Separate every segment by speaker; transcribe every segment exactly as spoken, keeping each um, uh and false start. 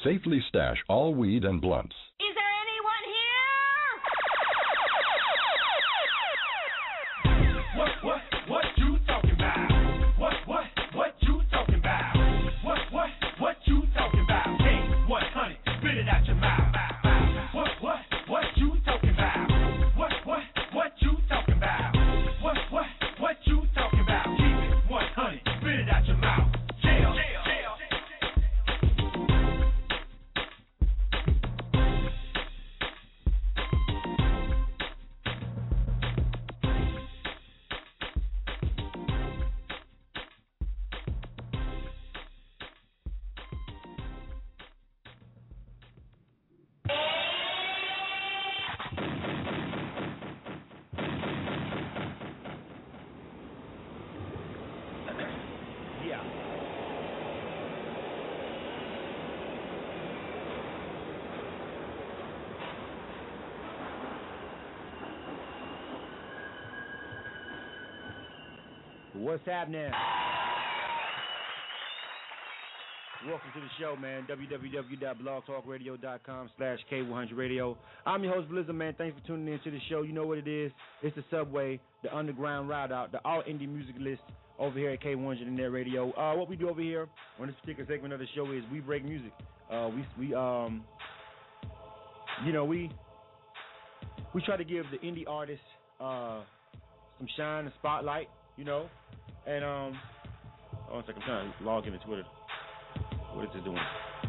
Speaker 1: Safely stash all weed and blunts.
Speaker 2: Is there anyone here?
Speaker 3: What, what, what you talking about? What, what, what you talking about? What, what, what you talking about? Hey, one hundred, spit it out your mouth. What, what, what you talking about? What, what, what you talking about? What, what, what you talking about? Keep it one hundred, spit it out your mouth. Jail, jail, jail.
Speaker 4: What's happening? Welcome to the show, man. w w w dot blog talk radio dot com slash K one hundred radio. I'm your host, Blizzard, man. Thanks for tuning in to the show. You know what it is. It's the Subway, the Underground Ride Out, the All Indie Music List over here at K one hundred Internet Radio. Uh, what we do over here on this particular segment of the show is we break music. Uh, we, we, um, you know, we, we try to give the indie artists uh, some shine, a spotlight, you know. And, um, oh, one second, I'm trying to log into Twitter. What is it doing?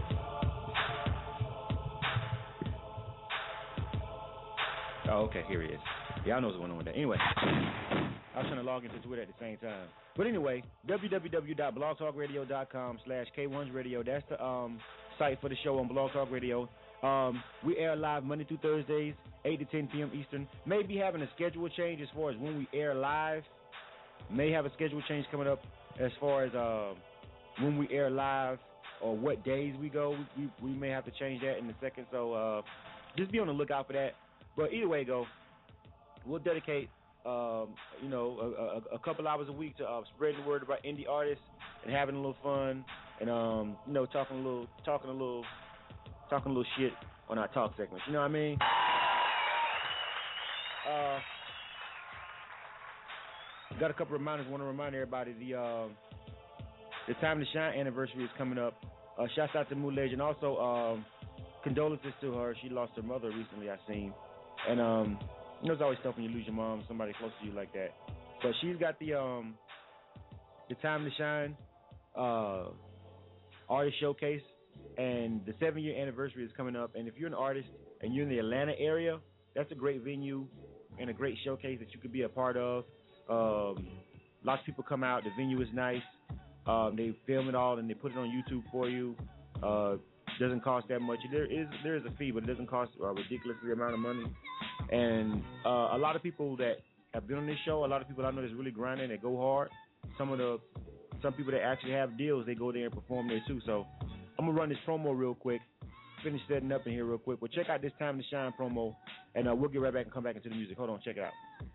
Speaker 4: Oh, okay, here he is. Yeah, I know what's going on with that. Anyway, I was trying to log into Twitter at the same time. But anyway, w w w dot blog talk radio dot com slash K one hundred radio. That's the um site for the show on Blog Talk Radio. Um, we air live Monday through Thursdays, eight to ten p.m. Eastern. Maybe having a schedule change as far as when we air live. May have a schedule change coming up as far as uh, when we air live or what days we go. We, we, we may have to change that in a second, so uh, just be on the lookout for that. But either way, go. We'll dedicate, um, you know, a, a, a couple hours a week to uh, spreading the word about indie artists and having a little fun and um, you know, talking a little, talking a little, talking a little shit on our talk segments. You know what I mean? Uh. Got a couple of reminders. Want to remind everybody the uh, the Time to Shine anniversary is coming up. Uh, shouts out to Moulage, and also um, condolences to her. She lost her mother recently, I seen. And um, you know, it's always tough when you lose your mom, somebody close to you like that. But she's got the um, the Time to Shine uh, artist showcase, and the seven year anniversary is coming up. And if you're an artist and you're in the Atlanta area, that's a great venue and a great showcase that you could be a part of. Um, lots of people come out. The venue is nice. Um, they film it all and they put it on YouTube for you. Uh, doesn't cost that much. There is there is a fee, but it doesn't cost a ridiculously amount of money. And uh, a lot of people that have been on this show, a lot of people I know that's really grinding, that go hard. Some of the some people that actually have deals, they go there and perform there too. So I'm gonna run this promo real quick. Finish setting up in here real quick. Well, check out this Time to Shine promo, and uh, we'll get right back and come back into the music. Hold on, check it out.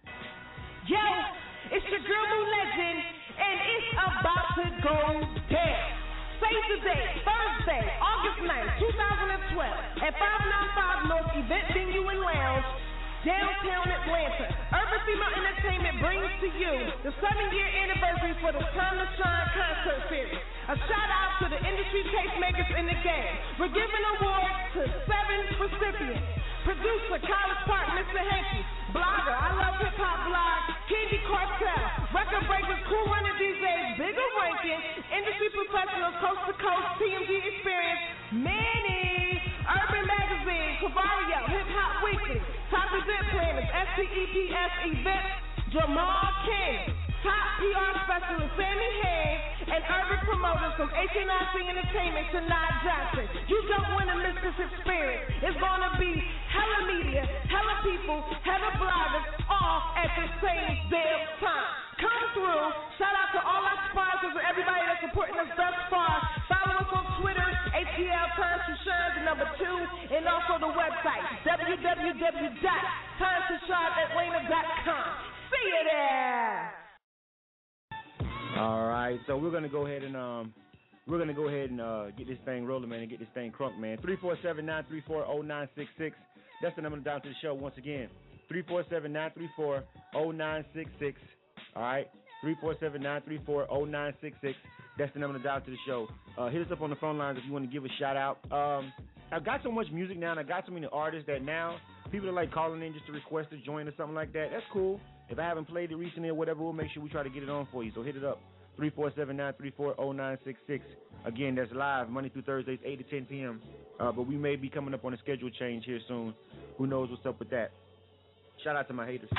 Speaker 5: Yo, it's your girl Boo Legend, and it's about to go down. Save the date, Thursday, August ninth, twenty twelve, at five ninety-five North Event Venue and Lounge, downtown Atlanta. Urban Female Entertainment brings to you the seven-year anniversary for the Time to Shine concert series. A shout-out to the industry tastemakers in the game. We're giving awards to seven recipients. Producer, College Park, Mister Hanky. Blogger, I Love Hip Hop Blog, Candy Cartel. Record breakers, Cool Runner D Js, Bigger Rankin, industry professionals, Coast to Coast, T M G Experience, Manny, Urban Magazine, Cavario, Hip Hop Weekly, Top Event Planners, S T E P S Events, Jamal King, Top P R Specialist, Sammy Hayes, and urban promoters from H N I C Entertainment to Nod Johnson. You don't want to miss this experience. It's going to be hella media, hella people, hella bloggers, all at the same damn time. Come through. Shout out to all our sponsors and everybody that's supporting us thus far. Follow us on Twitter, A T L Time to Shine, the number two, and also the website, w w w dot time to shine atlanta dot com. See you there.
Speaker 4: All right, so we're gonna go ahead and um we're going to go ahead and uh, get this thing rolling, man, and get this thing crunk, man. three four seven, nine three four, zero nine six six. That's the number down to the show once again. three four seven, nine three four, zero nine six six. All right? three four seven, nine three four, zero nine six six. That's the number to dial to the show. Uh, hit us up on the phone lines if you want to give a shout out. Um, I've got so much music now, and I got so many artists that now people are like calling in just to request to join or something like that. That's cool. If I haven't played it recently or whatever, we'll make sure we try to get it on for you. So hit it up. three four seven, nine three four, zero nine six six. Again, that's live Monday through Thursdays, eight to ten p.m. Uh, but we may be coming up on a schedule change here soon. Who knows what's up with that? Shout out to my haters.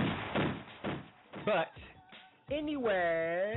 Speaker 4: But anyway.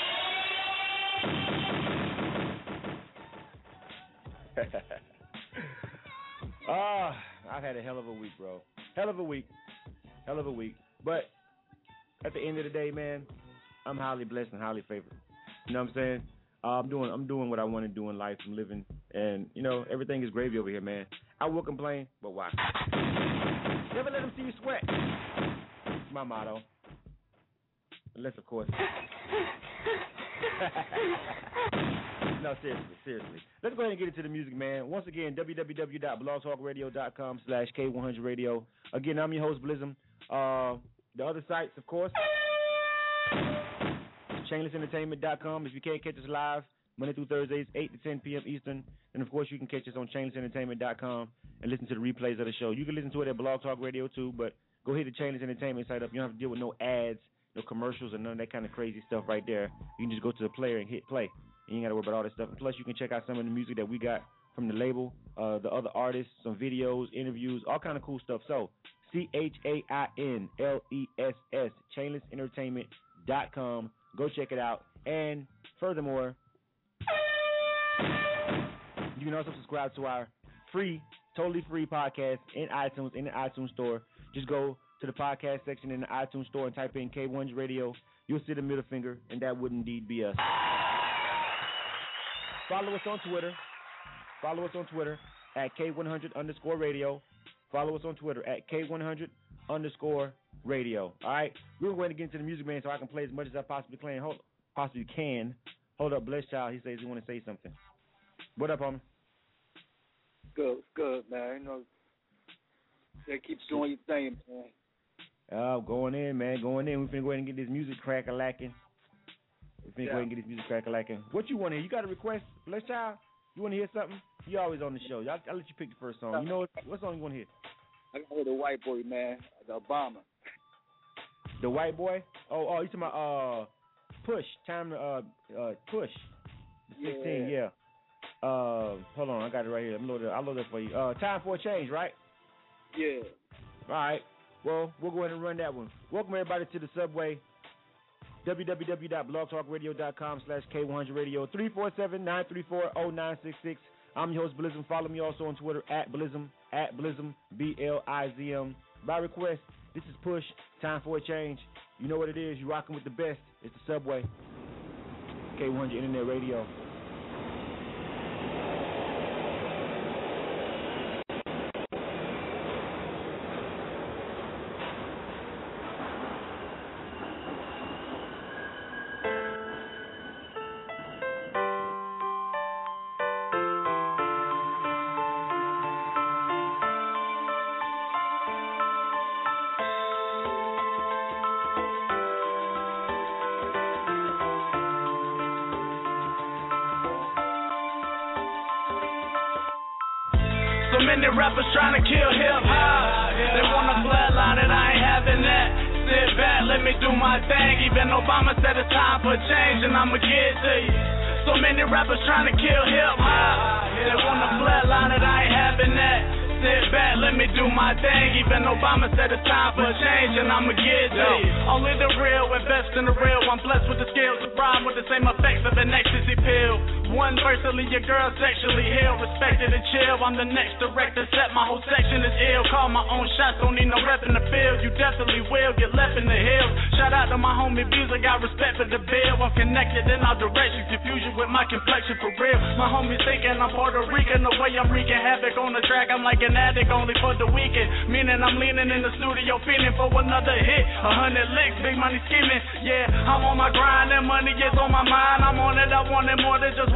Speaker 4: Ah, oh, I've had a hell of a week, bro. Hell of a week. Hell of a week. But at the end of the day, man, I'm highly blessed and highly favored. You know what I'm saying? Uh, I'm doing I'm doing what I want to do in life. I'm living, and, you know, everything is gravy over here, man. I will complain, but why? Never let them see you sweat. That's my motto. Unless, of course. No, seriously, seriously. Let's go ahead and get into the music, man. Once again, w w w dot blog talk radio dot com slash K one hundred radio. Again, I'm your host, Blizzum. Uh, the other sites, of course, chainless entertainment dot com. If you can't catch us live, Monday through Thursdays, eight to ten p.m. Eastern. And, of course, you can catch us on chainless entertainment dot com and listen to the replays of the show. You can listen to it at Blog Talk Radio, too, but go hit the Chainless Entertainment site up. You don't have to deal with no ads, no commercials, or none of that kind of crazy stuff right there. You can just go to the player and hit play. You ain't got to worry about all that stuff. And plus, you can check out some of the music that we got from the label, uh, the other artists, some videos, interviews, all kind of cool stuff. So, C H A I N L E S S, chainless entertainment dot com. Go check it out. And furthermore, you can also subscribe to our free, totally free podcast in iTunes, in the iTunes store. Just go to the podcast section in the iTunes store and type in K one hundred Radio. You'll see the middle finger, and that would indeed be us. Follow us on Twitter. Follow us on Twitter at K one hundred underscore radio. Follow us on Twitter at K one hundred underscore radio. All right? We're going to get into the music, man, so I can play as much as I possibly can. Hold, possibly can. Hold up, Bless Child. He says he want to say something. What up, homie?
Speaker 2: Good, good, man. You know, they keep doing your thing, man.
Speaker 4: Oh, going in, man, going in. We're finna go ahead and get this music crack-a-lacking. We're finna yeah. go ahead and get this music crack-a-lacking. What you want to hear? You got a request, Bless Child? You want to hear something? You always on the show. I'll, I'll let you pick the first song. You know what, what song you want to hear?
Speaker 2: I got to hear the white boy, man, the Obama.
Speaker 4: The white boy? Oh, oh, you talking about uh, Push? Time to uh, uh, Push. sixteen, yeah. yeah. Uh, hold on, I got it right here. I'm loaded. I'll load it for you. Uh, Time for a Change, right?
Speaker 2: Yeah.
Speaker 4: All right. Well, we'll go ahead and run that one. Welcome everybody to the subway. w w w dot blog talk radio dot com slash K one hundred radio. three four seven, nine three four, zero nine six six. I'm your host, Blizzum. Follow me also on Twitter at Blizzum, at Blizzum, B L I Z M. By request, this is Push, Time for a Change. You know what it is. You're rocking with the best. It's the subway. K one hundred Internet Radio.
Speaker 6: Rappers trying to kill hip-hop. They want a flatline and I ain't having that. Sit back, let me do my thing. Even Obama said it's time for change and I'ma get to you. So many rappers trying to kill hip-hop. They want a flatline and I ain't having that. Sit back, let me do my thing. Even Obama said it's time for change and I'ma get to you. Only the real, invest in the real. I'm blessed with the skills to rhyme with the same effects of an ecstasy pill. One verse to leave your girl sexually ill, respected and chill. I'm the next director, set my whole section is ill. Call my own shots, don't need no rep in the field. You definitely will get left in the hills. Shout out to my homie views, I got respect for the bill. I'm connected in all directions, confusion with my complexion for real. My homies thinking I'm Puerto Rican, the way I'm wreaking havoc on the track. I'm like an addict only for the weekend, meaning I'm leaning in the studio feeling for another hit. A hundred licks, big money scheming, yeah. I'm on my grind and money is on my mind. I'm on it, I want it more than just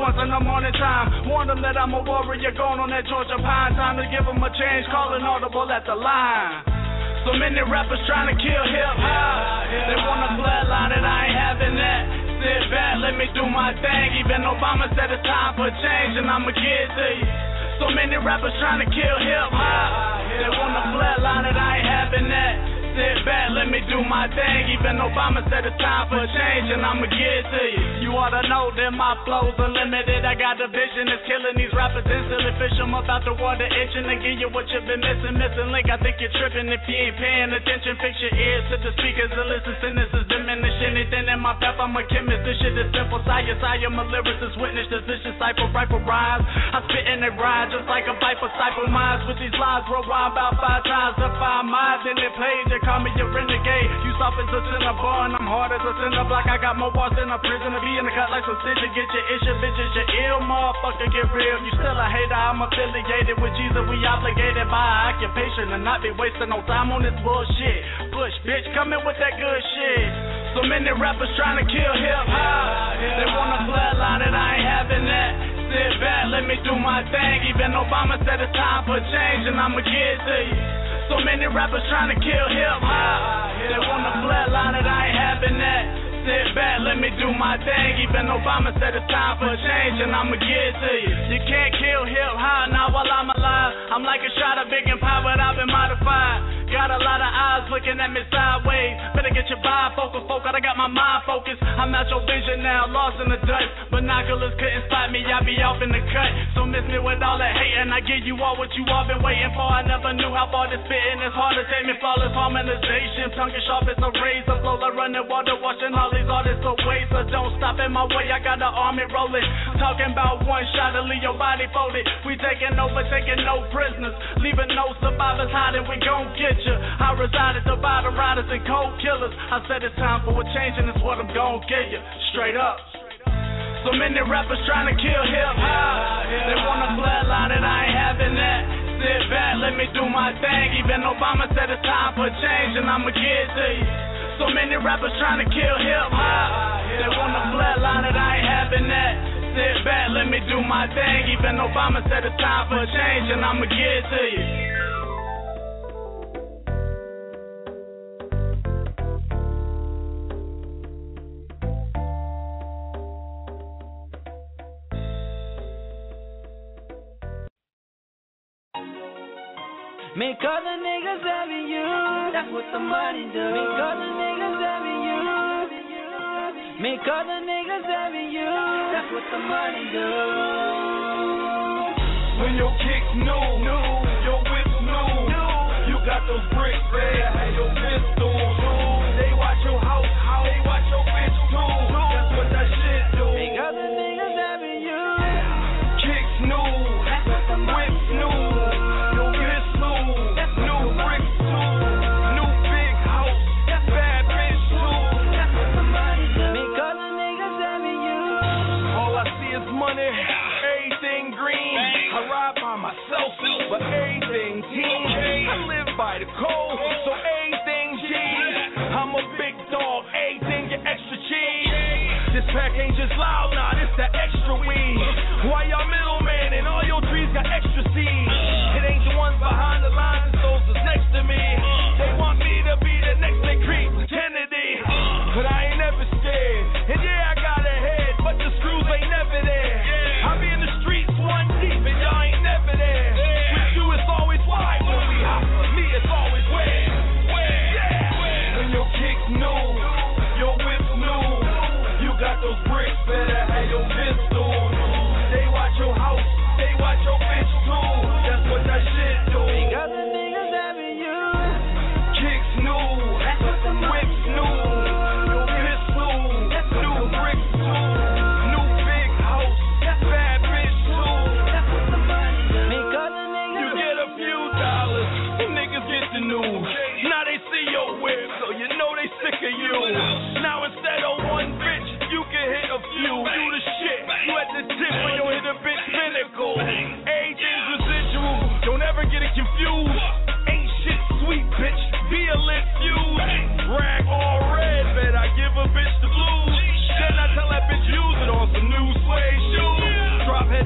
Speaker 6: once in the morning time. Warn them that I'm a warrior going on that Georgia pine. Time to give them a change, calling audible at the line. So many rappers trying to kill hip-hop. They want a flatline and I ain't having that. Sit back, let me do my thing. Even Obama said it's time for change and I'ma get it to you. So many rappers trying to kill hip-hop. They want a flatline and I ain't having that. Sit back, let me do my thing. Even Obama said it's time for change and I'ma get it to you. You ought to know that my flow's unlimited. I got the vision that's killing these rappers instantly. Fish them up out the water, itching to give you what you've been missing. Missing link, I think you're tripping if you ain't paying attention. Fix your ears to the speakers and listen. Sentences diminish anything in my pep. I'm a chemist. This shit is simple science. I am a lyricist. Witness this vicious cypher, rifle rhymes. I spit and they ride just like a viper. Cypher minds with these lies. Rewind about five times to five minds. Then they played. They call me a renegade. You soft as a cinnabon. I'm hard as a cinder block. I got more bars than a prison. To be in the cut like some stitches. Get your issue, bitches. Your ill motherfucker. Get real. You still a hater. I'm affiliated with Jesus. We obligated by occupation and not be wasting no time on this bullshit. Push, bitch. Come in with that good shit. So many rappers trying to kill hip-hop. They want a flatline and I ain't having that. Sit back, let me do my thing. Even Obama said it's time for change and I'ma get it to you. So many rappers trying to kill hip-hop. They want a flatline and I ain't having that. Sit back, let me do my thing. Even Obama said it's time for change and I'ma get it to you. You can't kill hip-hop now while I'm alive. I'm like a shot of big and pie, but I've been modified. Got a lot of eyes looking at me sideways. Better get your bifocal focus. I got my mind focused. I'm out your vision now, lost in the dust. Binoculars couldn't spot me, I be off in the cut. So miss me with all that hate, and I give you all what you all been waiting for. I never knew how far this spitting is hard to take me. Flawless harmonization, tongue is sharp as a razor. Flow like running water, washing all these artists away. So don't stop in my way, I got the army rolling. Talking about one shot to leave your body folded. We taking over, taking no prisoners. Leaving no survivors hiding, we gon' get you. I reside at the bottom riders and cold killers. I said it's time for a change and it's what I'm gon' give you. Straight up. So many rappers trying to kill hip-hop. They want a flatline and I ain't having that. Sit back, let me do my thing. Even Obama said it's time for change and I'ma get it to you. So many rappers trying to kill hip-hop. They want a flatline and I ain't having that. Sit back, let me do my thing. Even Obama said it's time for change and I'ma get it to you.
Speaker 7: Make other niggas having you. That's what the money do. Make other niggas having you. Make other niggas having you. That's what the money do.
Speaker 3: When your kicks new, new, your whips new, new. You got those bricks there, and your pistols. They watch your house, they watch your bitch too. That's what that shit do.
Speaker 7: Make other niggas having you.
Speaker 3: Kicks new, whips new. But everything team, I live by the code, so everything G. I'm a big dog, everything get extra cheese. This pack ain't just loud, nah, this that extra weed. Why y'all middleman and all your trees got extra seeds? It ain't the ones behind the lines, it's those that's next to me. They want me to be the next Nick Creep, Kennedy, but I ain't never scared. And yeah, I got a head, but the screws ain't never there. I be in the streets one deep and y'all ain't never there. It's always wide when we hop. Me, it's always where. Where? Yeah. When your kicks new, your whips new. You got those bricks, better have your pistols. They watch your house, they watch your bitch too. That's what that shit do.
Speaker 7: Make other niggas having you.
Speaker 3: Kicks new, whips new. Your pistol, new bricks too. New big house, bad bitch too.
Speaker 7: That's what the money do. Make other
Speaker 3: get the news. Now they see your whip, so you know they sick of you. Now instead of one bitch, you can hit a few. Do the shit. You at the tip when you hit a bitch pinnacle. Everything's residual. Don't ever get it confused. Ain't shit sweet, bitch. Be a lit fuse. Rag all red, bet I give a bitch the blues. Then I tell that bitch use it on some new suede shoes.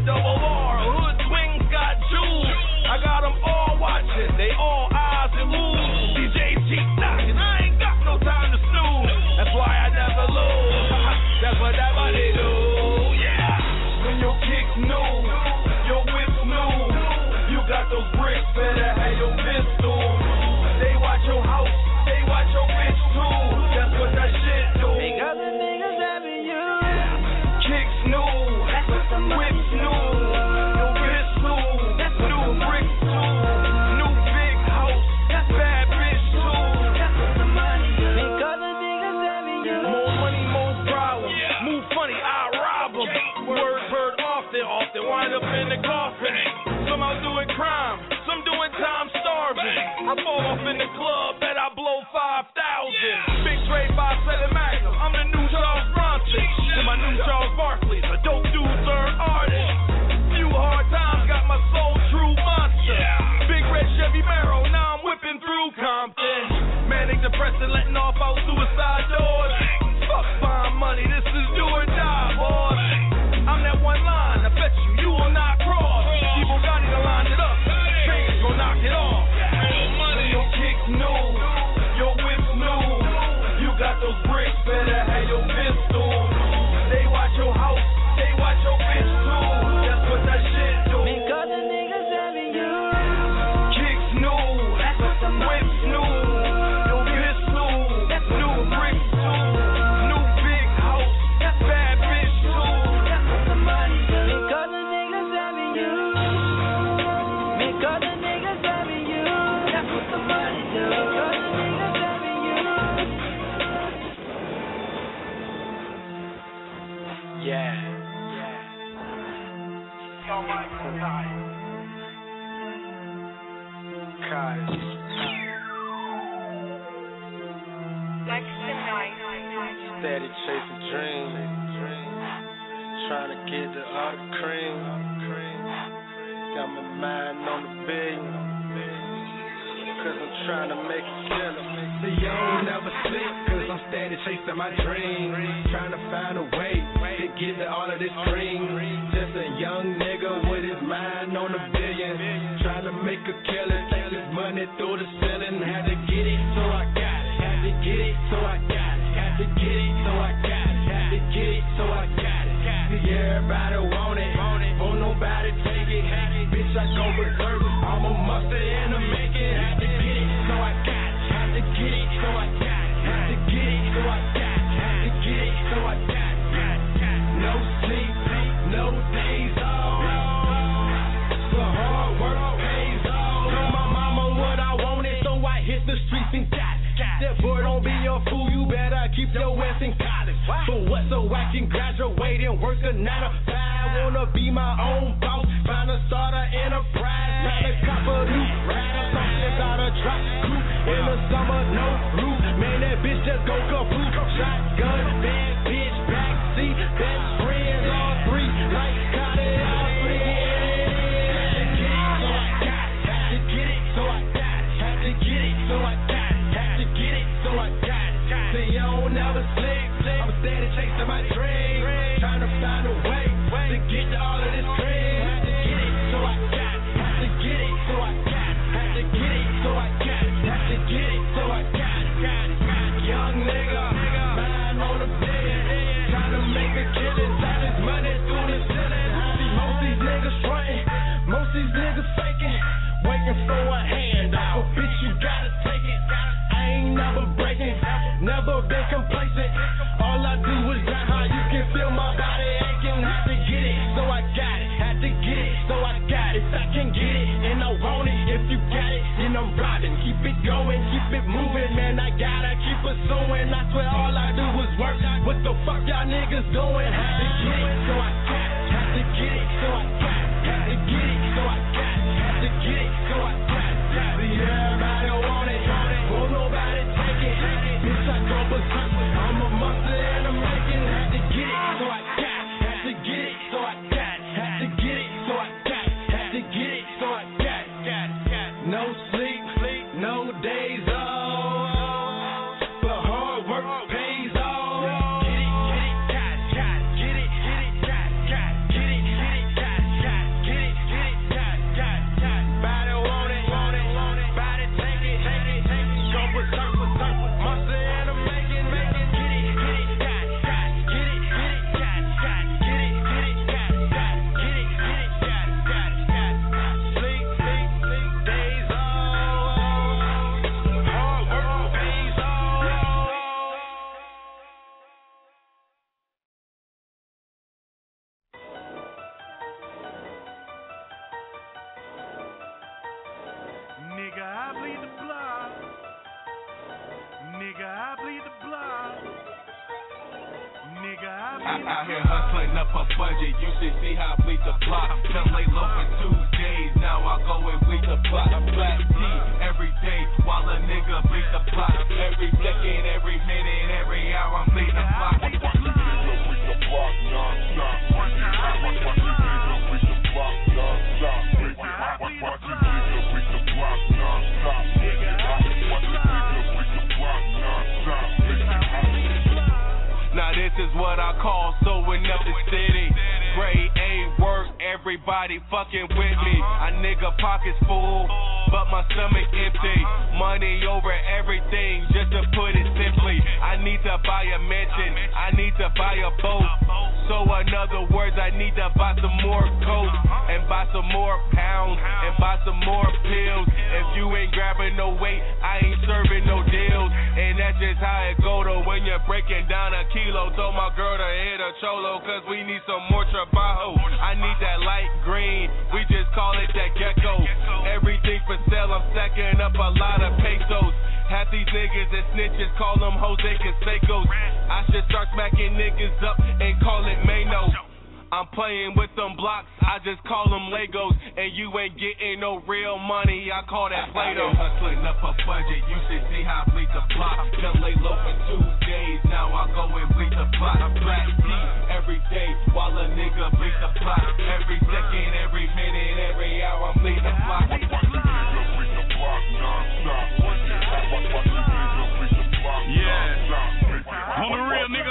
Speaker 6: double R. Hood swings got jewels. I got them all watching. They all eyes and oohs. D J keep knocking. I ain't got no time to snooze. That's why I never lose. That's whatever they do. Yeah. When your kicks new, your whips new. You got those bricks, better have your pistol. They watch your house, they watch your bitch too. That's what that shit do.
Speaker 7: Make other niggas having you.
Speaker 6: Kicks new,
Speaker 7: That's what the money
Speaker 6: whips
Speaker 7: do.
Speaker 6: new, your bitch new,
Speaker 7: That's what
Speaker 6: new
Speaker 7: the money
Speaker 6: bricks
Speaker 7: do.
Speaker 6: too, new big house,
Speaker 7: That's what
Speaker 6: bad bitch too.
Speaker 7: That's what the money do. Make other niggas having you.
Speaker 6: More money, more problems. Move funny, I rob them. Word heard often, often wind up in the coffin. Some out doing crime, some doing time starving. I fall off in the club, bet I blow five thousand. Big Dre five seven Magnum, I'm the new Charles Bronson. To my new Charles Barkley, a dope dude, third artist. Few hard times, got my soul true monster. Big red Chevy Marrow, now I'm whipping through Compton. Manic depressing, letting off out suicide doors. Fuck buying money, this is do or die, boys. I'm that one line, I bet you, you will not cross. People got it, line it up. Fingers gon' knock it off. Your kicks new, your whips new. You got those bricks, better have your pistol. They watch your house, they watch your bitch too. That's what that shit do.
Speaker 7: Make other niggas having you.
Speaker 6: Kicks new,
Speaker 7: That's what the money
Speaker 6: whips
Speaker 7: do.
Speaker 6: new. Your bitch new,
Speaker 7: That's what
Speaker 6: new
Speaker 7: the money
Speaker 6: bricks
Speaker 7: do.
Speaker 6: too. New big house,
Speaker 7: That's what
Speaker 6: bad bitch too.
Speaker 7: That's what the money do. Make other niggas having you. Make other niggas having you. That's what the money do. Make other niggas having you.
Speaker 6: Yeah.
Speaker 3: Yo, Michael, Kai.
Speaker 6: Kai.
Speaker 8: Steady chasing dreams, trying to get to all the cream. Got my mind on the billion, cause I'm trying to make it killer.
Speaker 9: The young never sleep, cause I'm steady chasing my dream. Trying to find a way to get to all of this cream. Just a young nigga with his mind on a billion. Trying to make a killing, take this money through the ceiling. Had to get it, so I got it. Had to get it, so I got it. Had to get it, so I got it. Had to get it, so I got it. See, everybody want it, won't nobody take it. Bitch, I go berserk, I'm a monster and a make it. Had to get it, so I got it. Had to get it, so I got it. Had to get it, so I got it. Had to get it, so I got it. No sleep, no days off. The hard work pays off. Told my mama what I wanted, so I hit the streets and got it. That boy, don't be a fool, you better keep your ass in college. For what, so I can graduate and work a nine to five. Wanna be my own boss, find a start an enterprise. Try to cop a new ride, something about a drop coupe. In the summer, no roof, man, that bitch just go kaput. Shotgun, bad bitch, backseat, best friends, all three, like got it, all three. Had to get it, so I got it. Had to get it, so I got it. Had to get it, so I got it. Say you don't never sleep, I'm steady chasing my dream. Trying to find a way to get to all of this cream. Had to get it, so I got it. Had to get it, so I got it. Had to get it, so I got it. Had to get it, so I got it. Young nigga, mind on a billion. Trying to make a killing, tie this money through the ceiling. See, most these niggas frontin', most these niggas faking. Waiting for a handout, but bitch, you gotta take it. I ain't never breaking, never been complacent. All I do is grind hard, you can feel my body aching. Had to get it, so I got it. Had to get it, so I got it. I can get it, and I want it. If you got it, then I'm riding. Keep it going, keep it moving, man. I gotta keep pursuing. I swear all I do is work. What the fuck y'all niggas doing? Had to get it, so I got it. Had to get it, so I got it. Had to get it, so I got it. Had to get it, so I got it. See, everybody want it, won't nobody take it. Bitch, I go berserk, I'm a monster and I'm making. Had to get it, so I got it. Had to get it, so I got it. Had to get it, so I got it. Had to get it, so I got it. No sleep, no days off, but hard work pays off. Get it, get it, got it, got it, get it, get it, got it, get it, get it, got it, got
Speaker 3: Out here hustling up a budget, you should see how I bleed the block. Till lay low for two days, now I go and bleed the block. Black tea every day, while a nigga bleed the block. Every second, every minute, every hour, I'm bleeding the block. Watch the nigga bleed the block non-stop. Watch the nigga bleed the block non-stop. Watch the nigga bleed the block non-stop. Watch the nigga bleed the block non-stop. Now this is what I call sewing up the city. Grade A work, everybody fucking with me. A nigga pockets full, but my stomach empty. Money over everything, just to put it simply. I need to buy a mansion, I need to buy a boat. So in other words, I need to buy some more coke, and buy some more pounds, and buy some more pills. If you ain't grabbing no weight, I ain't serving no deals. And that's just how it go though when you're breaking down a kilo. Told my girl to hit a cholo, cause we need some more trabajo. I need that light green, we just call it that gecko. Everything for sale, I'm stacking up a lot of pesos. Half these niggas and snitches, call them Jose Cansecos. I should start smacking niggas up and call it Mano. I'm playing with them blocks, I just call them Legos. And you ain't getting no real money, I call that Play-Doh. Hustling up a budget, you should see how I bleed the block. Till lay low for two days, now I go and bleed the block. Black tea every day, while a nigga bleed the block. Every second, every minute, every hour, I'm bleeding the block. Watch the nigga bleed the block non-stop. Watch the nigga bleed the block non-stop.
Speaker 10: On the real, nigga.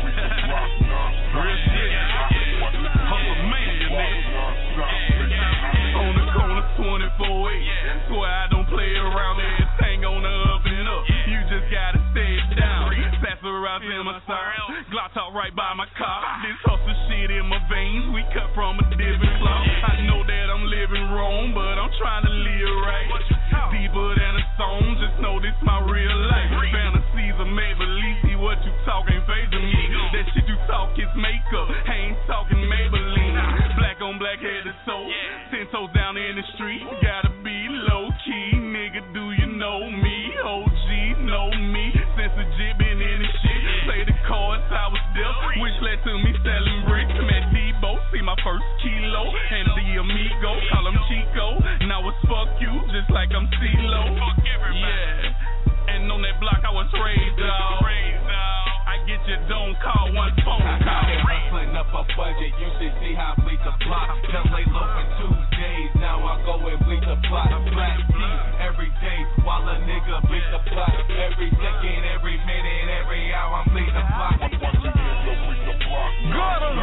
Speaker 10: Real shit. Hustle mania, nigga. On the corner, twenty-four eight. Swear I don't play around, everything on the up and up. You just gotta stay down. Paparazzi in my side. Glock talk right by my car. This hustle shit in my veins. We cut from a different cloth. I know that I'm living wrong, but I'm trying to live right. Deeper than a song, just know this my real life. Fantasies are Maybelline, see what you talk ain't phasing me. That shit you talk is makeup, I ain't talking Maybelline. Black on black head to toe, ten toes down in the street. Gotta be low key, nigga. Do you know me? O G know me. Since legit been in this shit. Play the cards I was dealt, which led to me selling bricks. Met Debo, see my first kilo, and the amigo, call him Chico. Now it's fuck you, just like I'm CeeLo. Yeah, and on that block I was raised, dawg. I get you, don't call one phone call.
Speaker 3: Hustling up a budget, you should see how I bleed the block. Till lay low for two days, now I go and bleed the block. Black tea every day, while a nigga bleed the block. Every second, every minute, every hour, I'm bleeding the block. Watch the nigga bleed the block.
Speaker 10: Got him.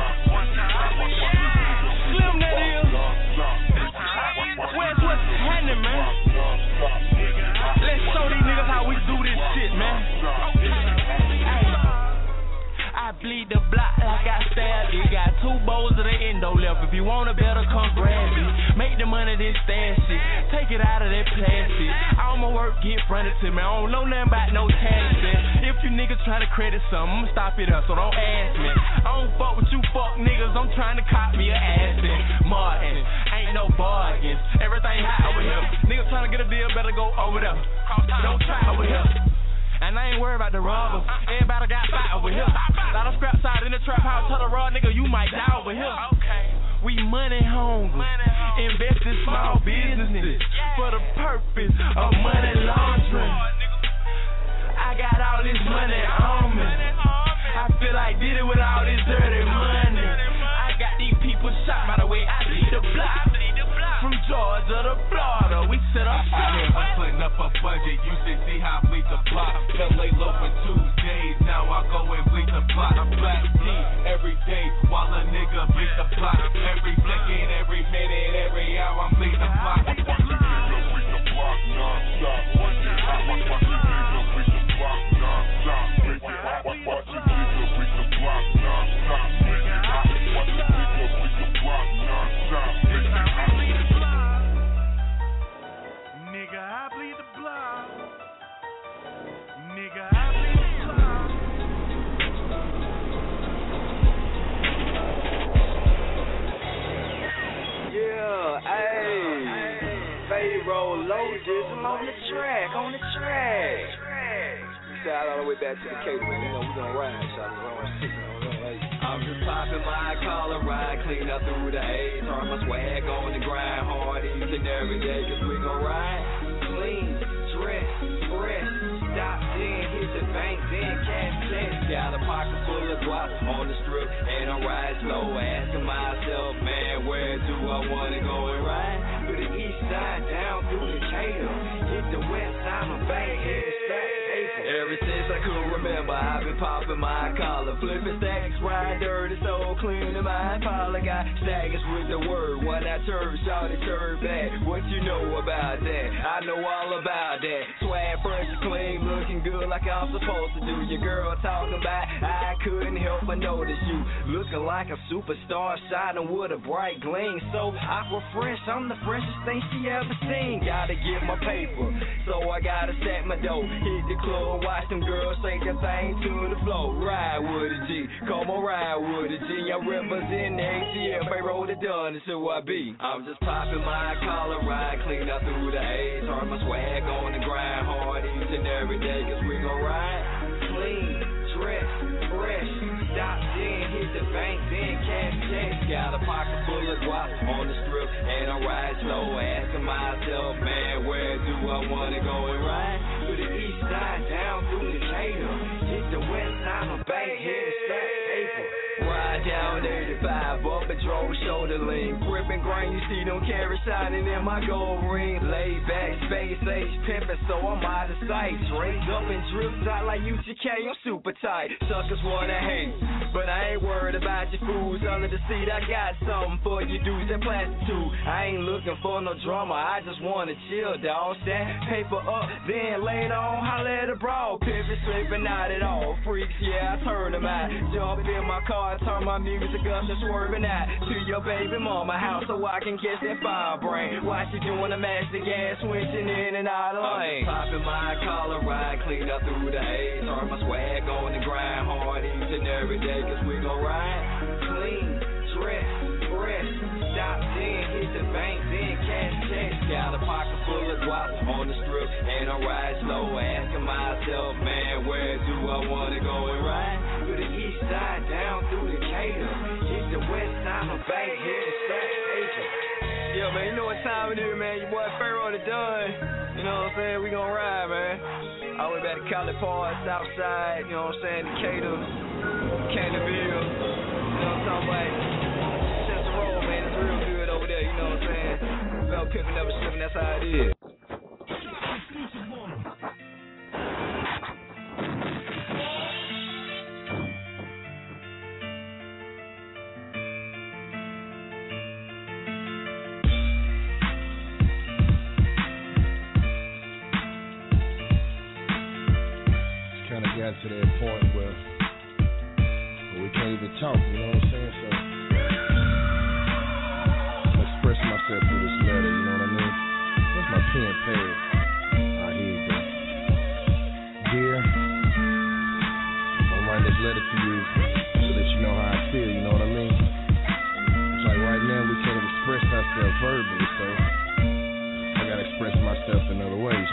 Speaker 10: Slim that is. Where's what's happening, man? Let's show these niggas how we do this shit, man. I bleed the block like I stabbed it. Got two bowls of the endo left. If you want it better, come grab it. Make the money, then stash it. Take it out of that plastic. All my work get fronted to me. I don't know nothing about no taxes. If you niggas try to credit something, I'ma stop it up, so don't ask me. I don't fuck with you fuck niggas. I'm trying to cop me a asset. Martin, ain't no bargains. Everything high over here. Niggas trying to get a deal, better go over there. Don't try over here. And I ain't worried about the robbers. Everybody got fight over here. Lot of scraps out in the trap house. Tell the raw nigga you might die over here. We money hungry. Invest in small businesses for the purpose of money laundering. I got all this money on me. I feel like did it with all this dirty money. I got these people shot by the way I lead the block. From Georgia to Florida, we set up shit.
Speaker 3: Hustling up a budget, you should see how I bleed the block. Till lay low for two days, now I go and bleed the block. Black tea every day, while a nigga bleed the block. Every second, every minute, every hour, I'm bleeding the block. Watch the nigga bleed the block non-stop. Watch the nigga bleed the block non-stop. Watch the nigga bleed the block non-stop. Watch the nigga bleed the block non-stop.
Speaker 10: Nigga, I bleed the block. Nigga, I bleed the block.
Speaker 11: Yeah, ayy. Pharaoh Lotus, I'm on the track, on the track. Shout all the way back to the Cape, man. You know we gonna ride, shout it. We gonna sit, you know, hey.
Speaker 12: I'm just popping my collar, ride clean up through the A. Turn my swag on the grind hard each and every day, cause we gon' ride clean, dress, fresh. Stop, then hit the bank, then cash checks. Got a pocket full of guap on the strip, and I'm riding slow, asking myself, man, where do I wanna go and ride? To the east side, down through the Decatur. Hit the west side, my bank, hit the stack. Ever since I could remember, I've been popping my collar, flipping stacks, riding dirty, so clean in my collar. Got staggers with the word, when I turn, shout it, turn back. What you know about that? I know all about that. Swag fresh and clean, looking good like I'm supposed to do. Your girl talking about, I couldn't help but notice you. Looking like a superstar, shining with a bright gleam. So aqua fresh, I'm the freshest thing she ever seen. Gotta get my paper, so I gotta set my dough. Hit the club, watch them girls shake that thing to the floor. Ride with a G, come on, ride with a G. I represent the A T F, I roll it done, it's who I be. I'm just popping my collar, ride clean up through the A. Turn my swag on the grind hard each and every day, cause we gon' ride clean, dress, fresh. Stop, then hit the bank, then cash checks. Got a pocket full of guap on the strip, and I'm riding slow, asking myself, man, where do I wanna go and ride? To the east side, down through the Decatur. Hit the west side, my bank, hit the stack, April. Ride down eighty-five, up and drove shoulder lean. Gripping grain, you see them carrots shining in my gold ring. Laid back, space age pimpin', so I'm out of sight. Draped up and dripped out like U G K, I'm super tight. Suckers wanna hate, but I ain't worried about your fools under the seat. I got something for you dudes that plastic too. I ain't looking for no drama, I just wanna chill, dawg. Stack paper up, then later on, holla at a brawl. Pivot, slipping out at all. Freaks, yeah, I turn them out. Jump in my car, turn my music up and swerving out to your baby mama house so I can catch that fire brain. Why she doing the master gas, switching in and out of lane? I'm just popping my collar, ride clean up through the A. Turn my swag on the grind hard each and every day, cause we gon' ride clean, dress, fresh. Stop, then hit the bank, then cash checks. Got a pocket full of guap on the strip, and I'm riding slow, asking myself, man, where do I wanna go and ride? To the east side, down through the Decatur. Hit the west side, my bank, hit the stack, April. Yeah, man, you know what time it is, man. Your boy Pharaoh the Dunn. You know what I'm saying? We gon' ride, man. All the way back to College Park, South Side, you know what I'm saying? Decatur, Canterville. You know what I'm talking about? Central Road, man. It's real good over there, you know what I'm saying? Felt pimping, never slipping, that's how it is.
Speaker 13: Got to that point where, where we can't even talk, you know what I'm saying? So I'm expressing myself through this letter, you know what I mean? Where's my pen pad? Ah, here you go. Dear, I'm writing this letter to you so that you know how I feel, you know what I mean? It's like right now we can't express ourselves verbally, so I gotta express myself in other ways.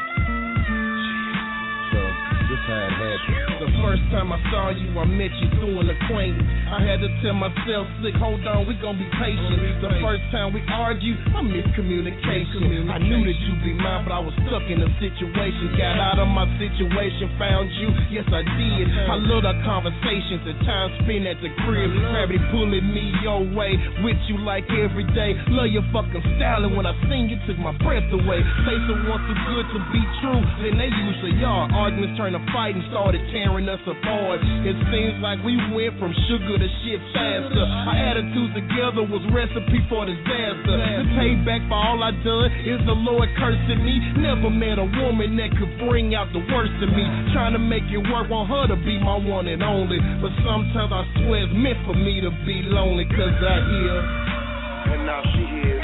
Speaker 13: This how it happened.
Speaker 14: The first time I saw you, I met you through an acquaintance. I had to tell myself, slick, hold on, we gon' be patient. The first time we argued, I miscommunication. I knew that you'd be mine, but I was stuck in a situation. Got out of my situation, found you, yes I did. I love our conversations and time spent at the crib. Gravity pulling me your way, with you like every day. Love your fucking style, and when I sing you, took my breath away. Say someone too good to be true, then they usually are. Arguments turn to fight and started tearing us apart. It seems like we went from sugar to shit faster. Our attitudes together was recipe for disaster. To pay back for all I done is the Lord cursing me. Never met a woman that could bring out the worst in me. Trying to make it work, want her to be my one and only. But sometimes I swear it's meant for me to be lonely, cause I hear.
Speaker 15: And now she hears.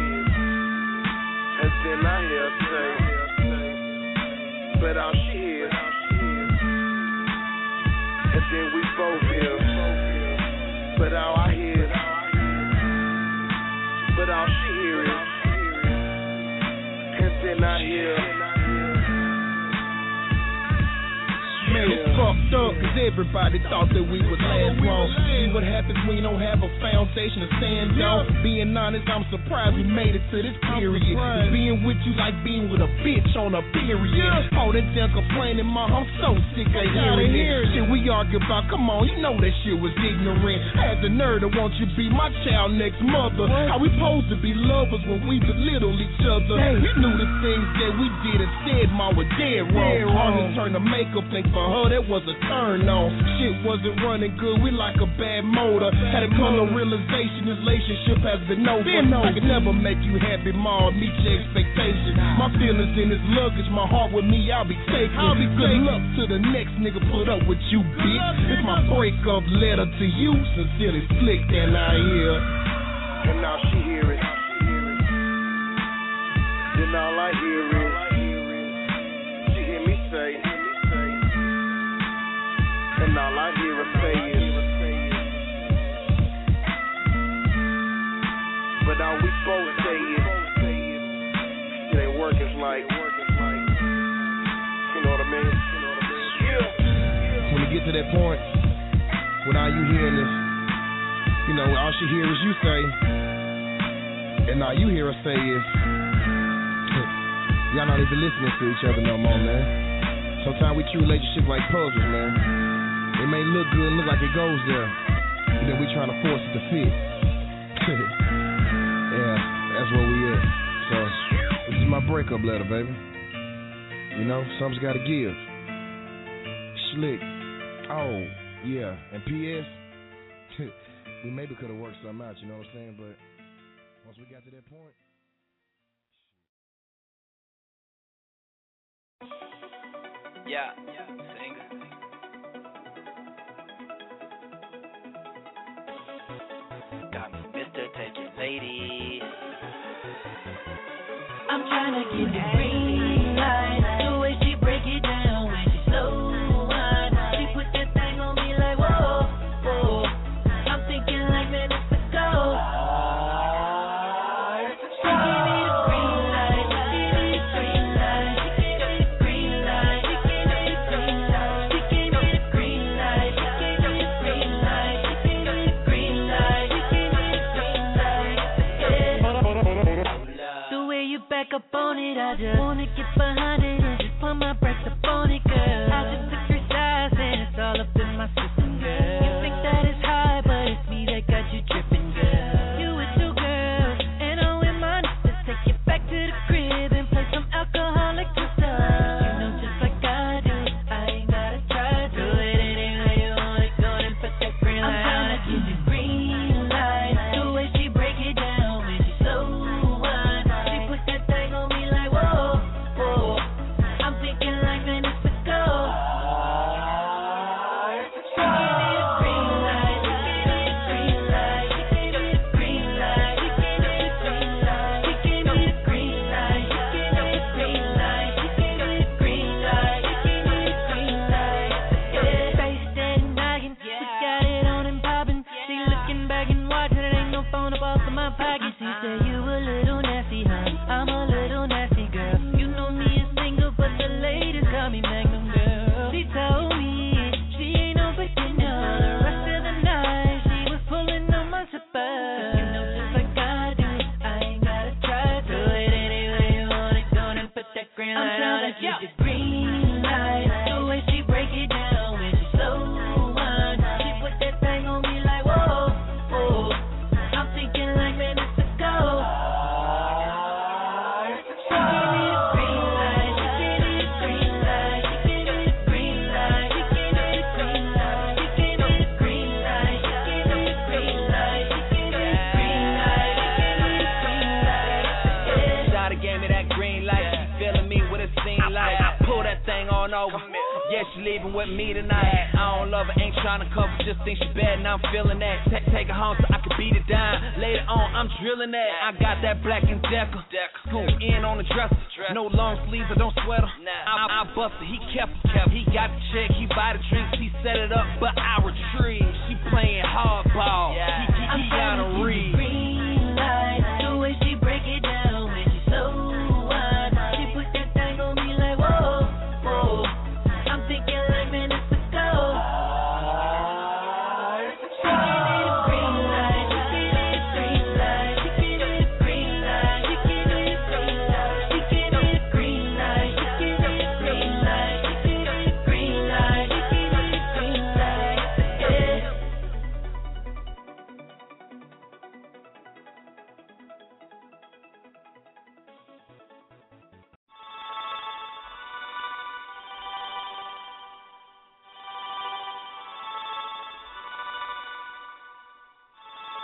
Speaker 15: And then I hear say, but all she hears. And then we both hear, but all I hear, but all she hears, and then I hear.
Speaker 14: Man, fucked up, cause everybody thought that we would last long. See what happens when you don't have a foundation to stand on. Being honest, I'm surprised we made it to this period. Being with you like being with a bitch on a period. All that damn complaining, ma, I'm so sick of hearing it. Shit we argue about, come on, you know that shit was ignorant. I had the nerve to want you to be my child next mother. How we supposed to be lovers when we belittle each other? You knew the things that we did and said, ma, were dead wrong. All this turn the makeup thing for her, that was a turn on. Shit wasn't running good, we like a bad motor. Had to come to realization, this relationship has been over. I could never make you happy, ma, or meet your expectations. My feelings in this luggage, my heart with me, I'll be taking. I'll be good luck to the next nigga put up with you, bitch. It's my breakup letter to you, sincerely Slick, and I hear.
Speaker 15: And now she hear it. Then all I hear is she hear me say, and all I hear her say is, but all we both say is, it ain't working. It's like, you know what I mean? Yeah.
Speaker 14: When you get to that point, when all you hearing is, you know, all she hear is you say, and all you hear her say is, y'all not even listening to each other no more, man. Sometimes we treat relationships like puzzles, man. It may look good and look like it goes there, but then we trying to force it to fit. Yeah, that's where we at. So, this is my breakup letter, baby. You know, something's gotta give. Slick. Oh, yeah. And P S we maybe could have worked something out, you know what I'm saying? But once we got to that point.
Speaker 16: Yeah, yeah, singer. Got me, Mister Take It Lady.
Speaker 7: I'm trying to get the green light. The way she break it down when she slow wine. She put that thing on me like whoa, whoa. I'm thinking like minutes ago. She gave me the green light. She gave me the green light. She gave me the green light. She gave me the green light. She gave me the green light. She gave me the green light. She gave me the green light. She gave me the green light. Yeah. The way you back up on it, I just wanna get behind it and just put my brakes up on it, girl. I just took your size and it's all up in my system, girl. You think that it's high, but it's me that got you tripping, girl. You with two girls and I'm with mine. Let's take it back to the crib and play some alcoholic crystal. You know just like I do, I ain't gotta try to do it any way you want it. Go and put that green light on it. I'm trying to get the green light. The way she break it down when she slow wine. She put that thing on me like whoa, whoa. I'm thinking like minutes ago. She gave me the green light. She gave me the green light. She gave me the green light. She gave me the green light. She gave me the green light. She gave me the green light. She gave me the green light. She gave me the green light. Yeah. Face steady knocking. We got it on and popping. She looking back and watching. It ain't no phone up off of my pocket. She said you a little nasty, huh? I'm a little nasty girl. You know me is single, but the ladies call me Magnum girl. She told me she ain't no beginner. The rest of the night she was pulling on my zipper. You know just like I do, I ain't gotta try to do it any way you want it. Go and put that green light on it. Get the green light. The way she break it down when she slow wine. She put that thing on me like whoa, whoa. I'm thinking like minutes ago. She gave me the green light. She gave me the green light. She gave me the green light. She gave me the green light. She gave me the green light. She gave me the green light. She gave me the green light. She gave me the green light. Yeah.
Speaker 17: Shawty gave me that green light. She feeling me with a scene light. Pull that thing on over. Yeah, she leaving with me tonight. I don't love her, ain't tryna cover. Just think she bad and I'm feeling that. Ta- take her home so I can beat it down. Later on, I'm drilling that. I got that Black and Decker. Scoop in on the dresser. No long sleeves, I don't sweat her. I, I bust it, he kept it. He got the check, he buy the drinks, he set it up, but I retrieve. She playing hardball. He, he, he got a read.
Speaker 7: Green light. The way she break it down when she slow wine. She put that thing on me like whoa, whoa. I'm thinking like minutes ago.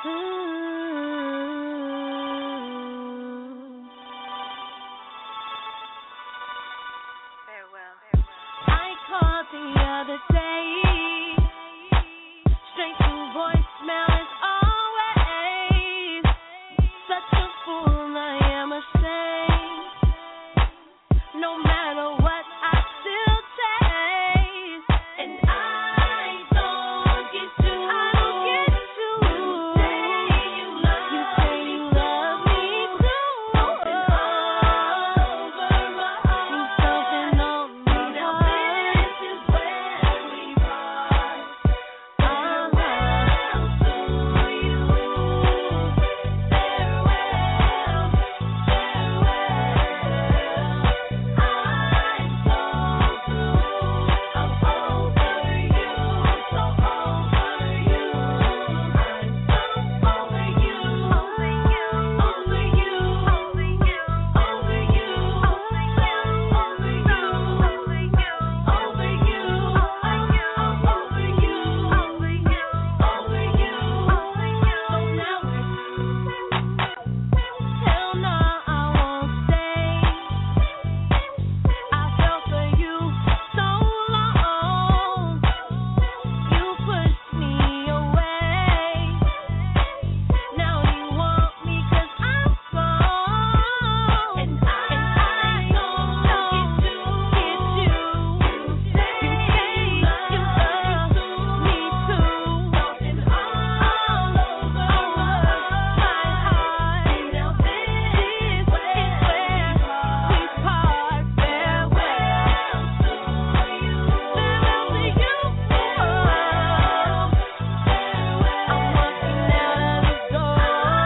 Speaker 18: I called the other day, straight to voicemail as always. Such a fool I am ashamed. No matter what, I still chase, and I don't get to. I don't get to. You say you love, you say you love me too. Something over my heart. Something on me. Now this is where we part. Farewell to you. Farewell, hell no, I won't stay. I fell for you so long. You pushed me away. Now you want me 'cause I'm gone. And I don't get to get you. You say you love me too. Something all over my heart. Now this is where we part. Farewell to you. Farewell to you. I'm walking out of the door.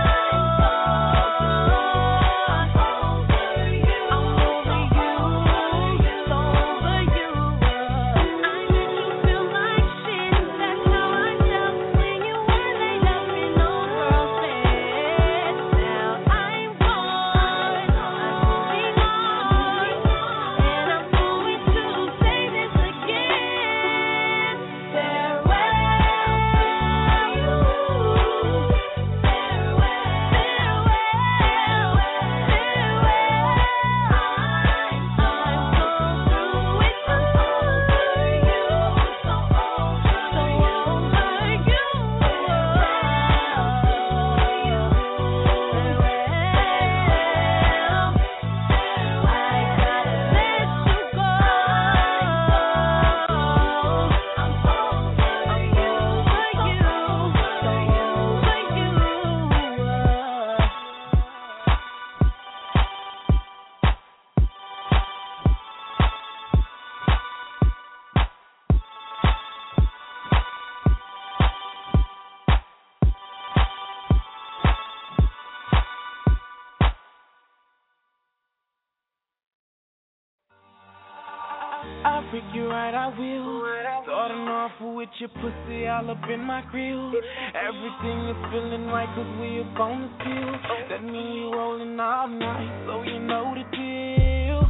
Speaker 18: I'm over you. I'm over you. So over you. I made you feel like shit. That's how I felt when you were laid up in old girl's bed. Now I'm gone. I'm moving on, and I'm going to say this again. Farewell to you. Farewell, farewell, farewell. I'm gone through it so over you, so over, so over you.
Speaker 19: I'll freak you right, I will. Starting off with your pussy all up in my grill. Everything is feeling right 'cause we up on the pill. That mean you rolling all night, so you know the deal.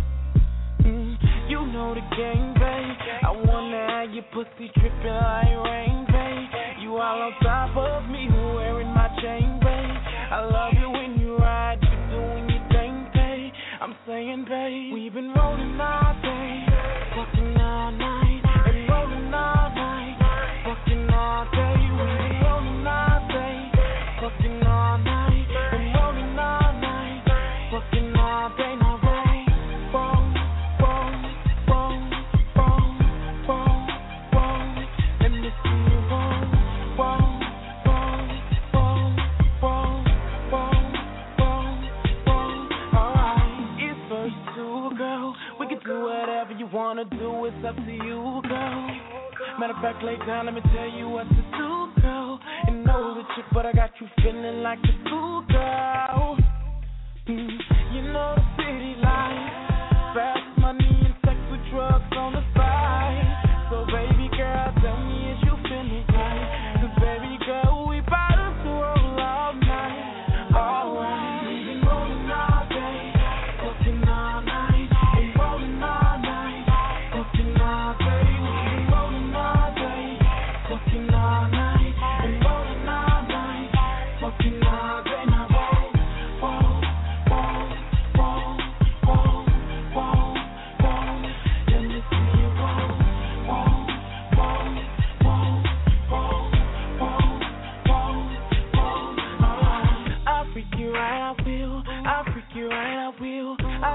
Speaker 19: Mm, you know the game, babe. I wonder how your pussy dripping like rain, babe. You all on top of me, wearing my chain, babe. I love you when you ride, you doing your thing, babe. I'm saying, babe, we've been rolling all day, fucking all night, and rolling all night, fucking all day. We've been rolling all day, fucking all night, and rolling all night, fucking all day. Now roll, roll, roll, roll, roll, roll, roll. Let me see you roll, roll, roll, roll, roll, roll, roll, roll. Alright, it's first two, girl. We can do whatever you wanna do, it's up to you, girl. Matter of fact, lay down, let me tell you what to do, girl. And know the chick, but I got you feeling like a fool, girl. Mm, you know the city life, fast money and sex with drugs on the side. So baby girl, tell me is you feeling right? 'Cause baby girl, we bout to roll all night, alright. We've been rolling all day, fucking all night, and rolling all night, fucking all day. We've been rolling all day, fucking all night, and rolling all night,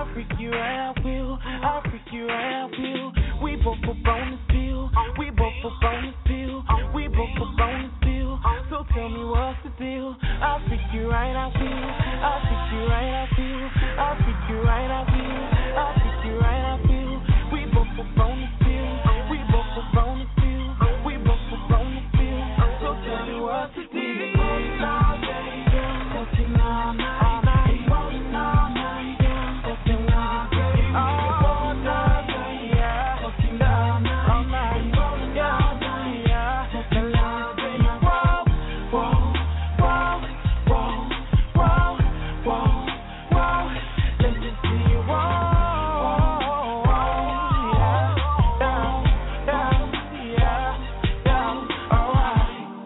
Speaker 19: I'll freak you right, I will. I'll freak you right, I will. We both up on this pill. We both up on this pill. We both up on this pill. So tell me what's the deal. I'll freak you right, I will. I'll freak you right, I will. I'll freak you right, I will. I'll freak you right, I will. We both up on this pill. We both up on this pill. We both up on this pill. So tell me what's the deal. All day, fucking all night, rolling all night, fucking all day, all day, yeah, fucking all night, all night, rolling all night, yeah, fucking all day. Whoa, whoa, whoa, whoa, whoa, whoa, whoa. Let me see you whoa, whoa, yeah, yeah, yeah, yeah, yeah, all right.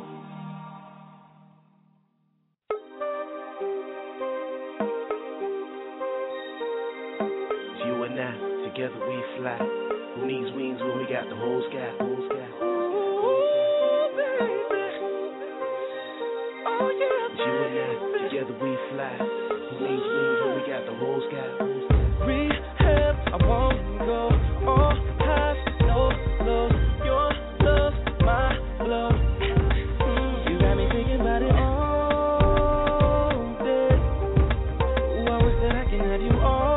Speaker 20: You and I, together we fly. Who needs wings when we got the whole sky? Whole sky. You and I, together we fly. Who needs wings when we got the whole sky?
Speaker 19: Rehab, I won't go all highs, no lows. Your love, my love. Mm, you got me thinking about it all day. Ooh, I wish that I can have you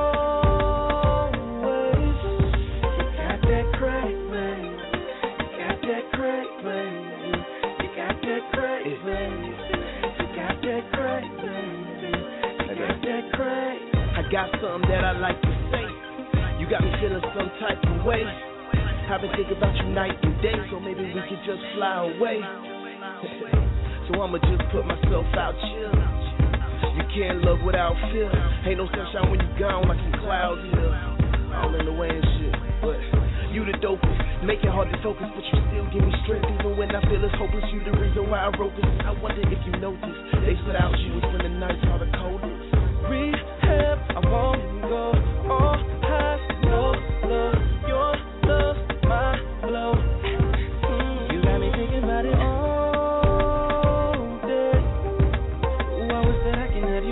Speaker 19: always. You got that crack, baby. You got that crack, baby. You got that crack, baby. You got that crack, baby. You got that crack.
Speaker 20: I got something that I like to say. You got me feeling some type of way. I've been thinking about you night and day, so maybe we could just fly away. So I'ma just put myself out chill. You can't love without fear. Ain't no sunshine when you gone, like some clouds here. All in the way and shit, but you the dopest. Make it hard to focus, but you still give me strength. Even when I feel it's hopeless, you the reason why I wrote this. I wonder if you noticed, days without you was when the nights are the coldest.
Speaker 19: Rehab, I won't go all highs, no lows. Your love, my love. Mm, you got me thinking about it all day. Ooh, I wish that I can have you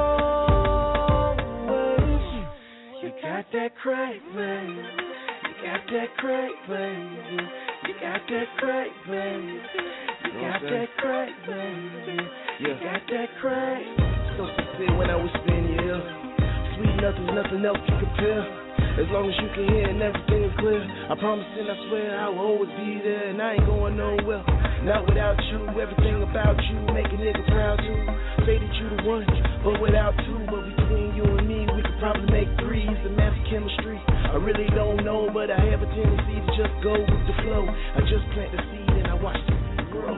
Speaker 19: always. You got that crack, baby. You got that crack, baby. You got that crack, baby. You got that crack, baby. You got that crack.
Speaker 20: So sincere when I whisper in your ear. Sweet nothing, nothing else can compare. As long as you can hear and everything is clear. I promise and I swear I will always be there. And I ain't going nowhere, not without you. Everything about you make a nigga proud too. Say that you the one, but without two. But between you and me, we could probably make three. It's the magic chemistry. I really don't know, but I have a tendency to just go with the flow. I just plant the seed and I watch it grow.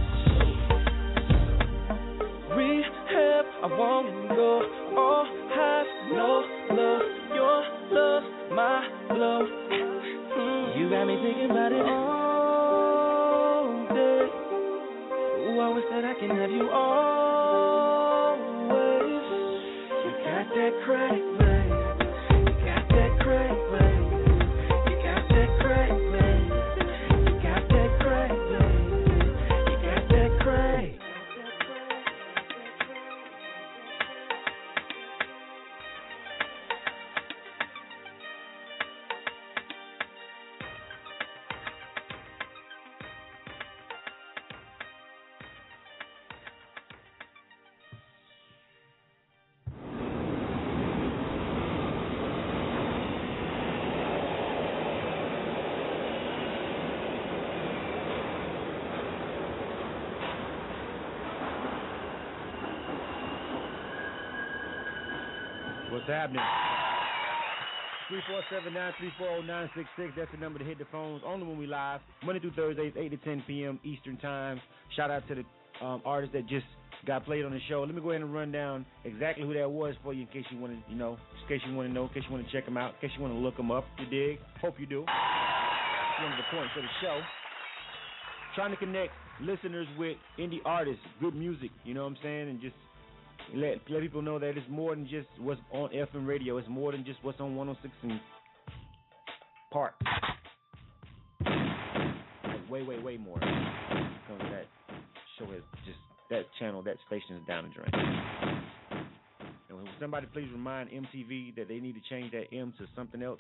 Speaker 19: Rehab, I won't go all highs, no lows. Your love, my love. Mm, you got me thinking about it all day. Ooh, I wish that I can have you always. You got that crack, baby. You got that crack, baby. You got that crack, baby. You got that crack, baby. You got that crack.
Speaker 4: What's happening? three four seven, nine three four, oh nine six six. That's the number to hit the phones. Only when we live. Monday through Thursdays, eight to ten p.m. Eastern Time. Shout out to the um, artists that just got played on the show. Let me go ahead and run down exactly who that was for you in case you want to, you know, in case you want to know, in case you want to check them out, in case you want to look them up. You dig? Hope you do. That's one of the points of the show. Trying to connect listeners with indie artists, good music, you know what I'm saying, and just Let let people know that it's more than just what's on F M radio. It's more than just what's on one oh six and Park. Like way, way, way more. Because that show is just, that channel, that station is down the drain. And Will somebody please remind M T V that they need to change that M to something else?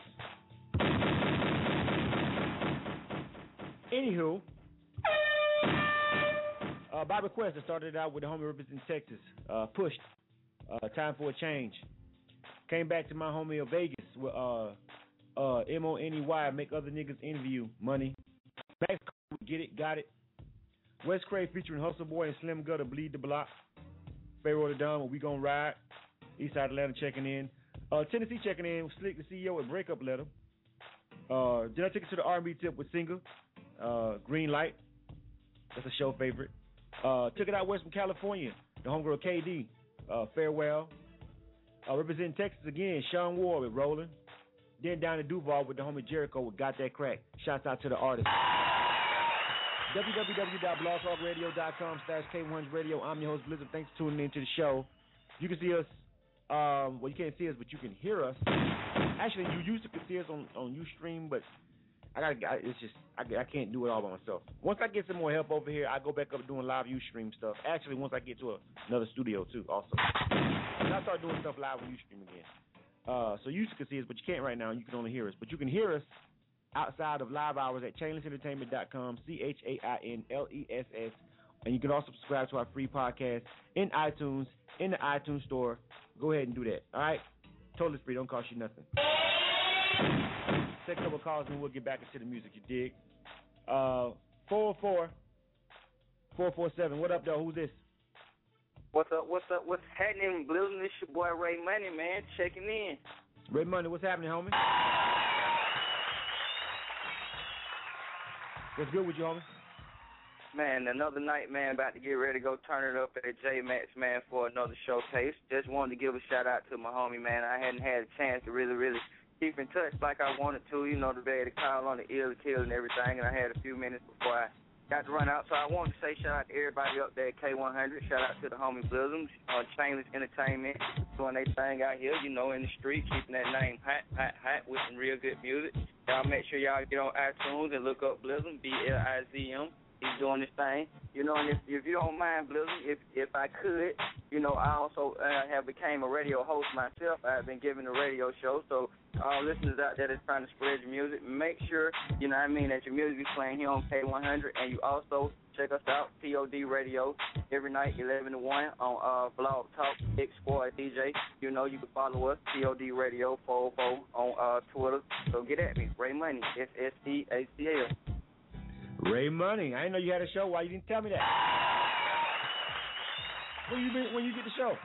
Speaker 4: Anywho, uh, by request, I started out with the homie representing Texas. Uh, pushed. Uh, time for a change. Came back to my homie of Vegas with uh, uh, M O N E Y, make other niggas interview. Money. Max, get it, got it. West Cray featuring Hustle Boy and Slim Gutter, Bleed the Block. Pharaoh the Don, We Gon' Ride. Eastside Atlanta checking in. Uh, Tennessee checking in. Slick the C E O with Breakup Letter. Uh, then I took it to the R and B tip with Singer. Uh, Green Light. That's a show favorite. Uh, took it out west from California. The homegirl K D. Uh, Farewell. Uh, representing Texas again, Sean Ward with Rollin'. Then down to Duval with the homie Jericho with Got That Crack. Shouts out to the artists. w w w dot blog talk radio dot com slash K one hundred radio. I'm your host, Blizzard. Thanks for tuning in to the show. You can see us, um, well, you can't see us, but you can hear us. Actually, you used to see us on, on Ustream, but I gotta, I, it's just, I, I can't do it all by myself. Once I get some more help over here, I go back up doing live Ustream stuff. Actually, once I get to a, another studio, too, also. And I start doing stuff live on Ustream again. Uh, so you can see us, but you can't right now. You can only hear us. But you can hear us outside of live hours at chainless entertainment dot com, C H A I N L E S S. And you can also subscribe to our free podcast in iTunes, in the iTunes store. Go ahead and do that, all right? Totally free. Don't cost you nothing. Take a couple calls and we'll get back into the music, you dig? Uh, four oh four, four four seven. What up, though? Who's this?
Speaker 11: What's up, what's up, what's happening, Blizzard? This your boy Ray Money, man, checking in.
Speaker 4: Ray Money, what's happening, homie? What's good with you, homie?
Speaker 11: Man, another night, man, about to get ready to go turn it up at J-Max, man, for another showcase. Just wanted to give a shout-out to my homie, man. I hadn't had a chance to really, really keep in touch like I wanted to, you know, to be able to call on the ill, the kill, and everything, and I had a few minutes before I got to run out. So I wanted to say shout-out to everybody up there at K one hundred. Shout-out to the homie Blizzard, uh, Chainless Entertainment, doing their thing out here, you know, in the street, keeping that name hot, hot, hot, with some real good music. Y'all make sure y'all get on iTunes and look up Blizzard, B L I Z M. He's doing this thing, you know, and if, if you don't mind, Blizzard, if if I could, you know, I also uh, have became a radio host myself. I've been giving a radio show, so all listeners out there that's trying to spread your music, make sure, you know what I mean, that your music is playing here on K one hundred, and you also check us out, T O D Radio, every night, eleven to one, on uh, Blog Talk, X four D J. You know, you can follow us, T O D Radio, four oh four, on uh, Twitter. So get at me, Ray Money, S S E A C L.
Speaker 4: Ray Money. I didn't know you had a show. Why you didn't tell me that? When you been, when you get the show?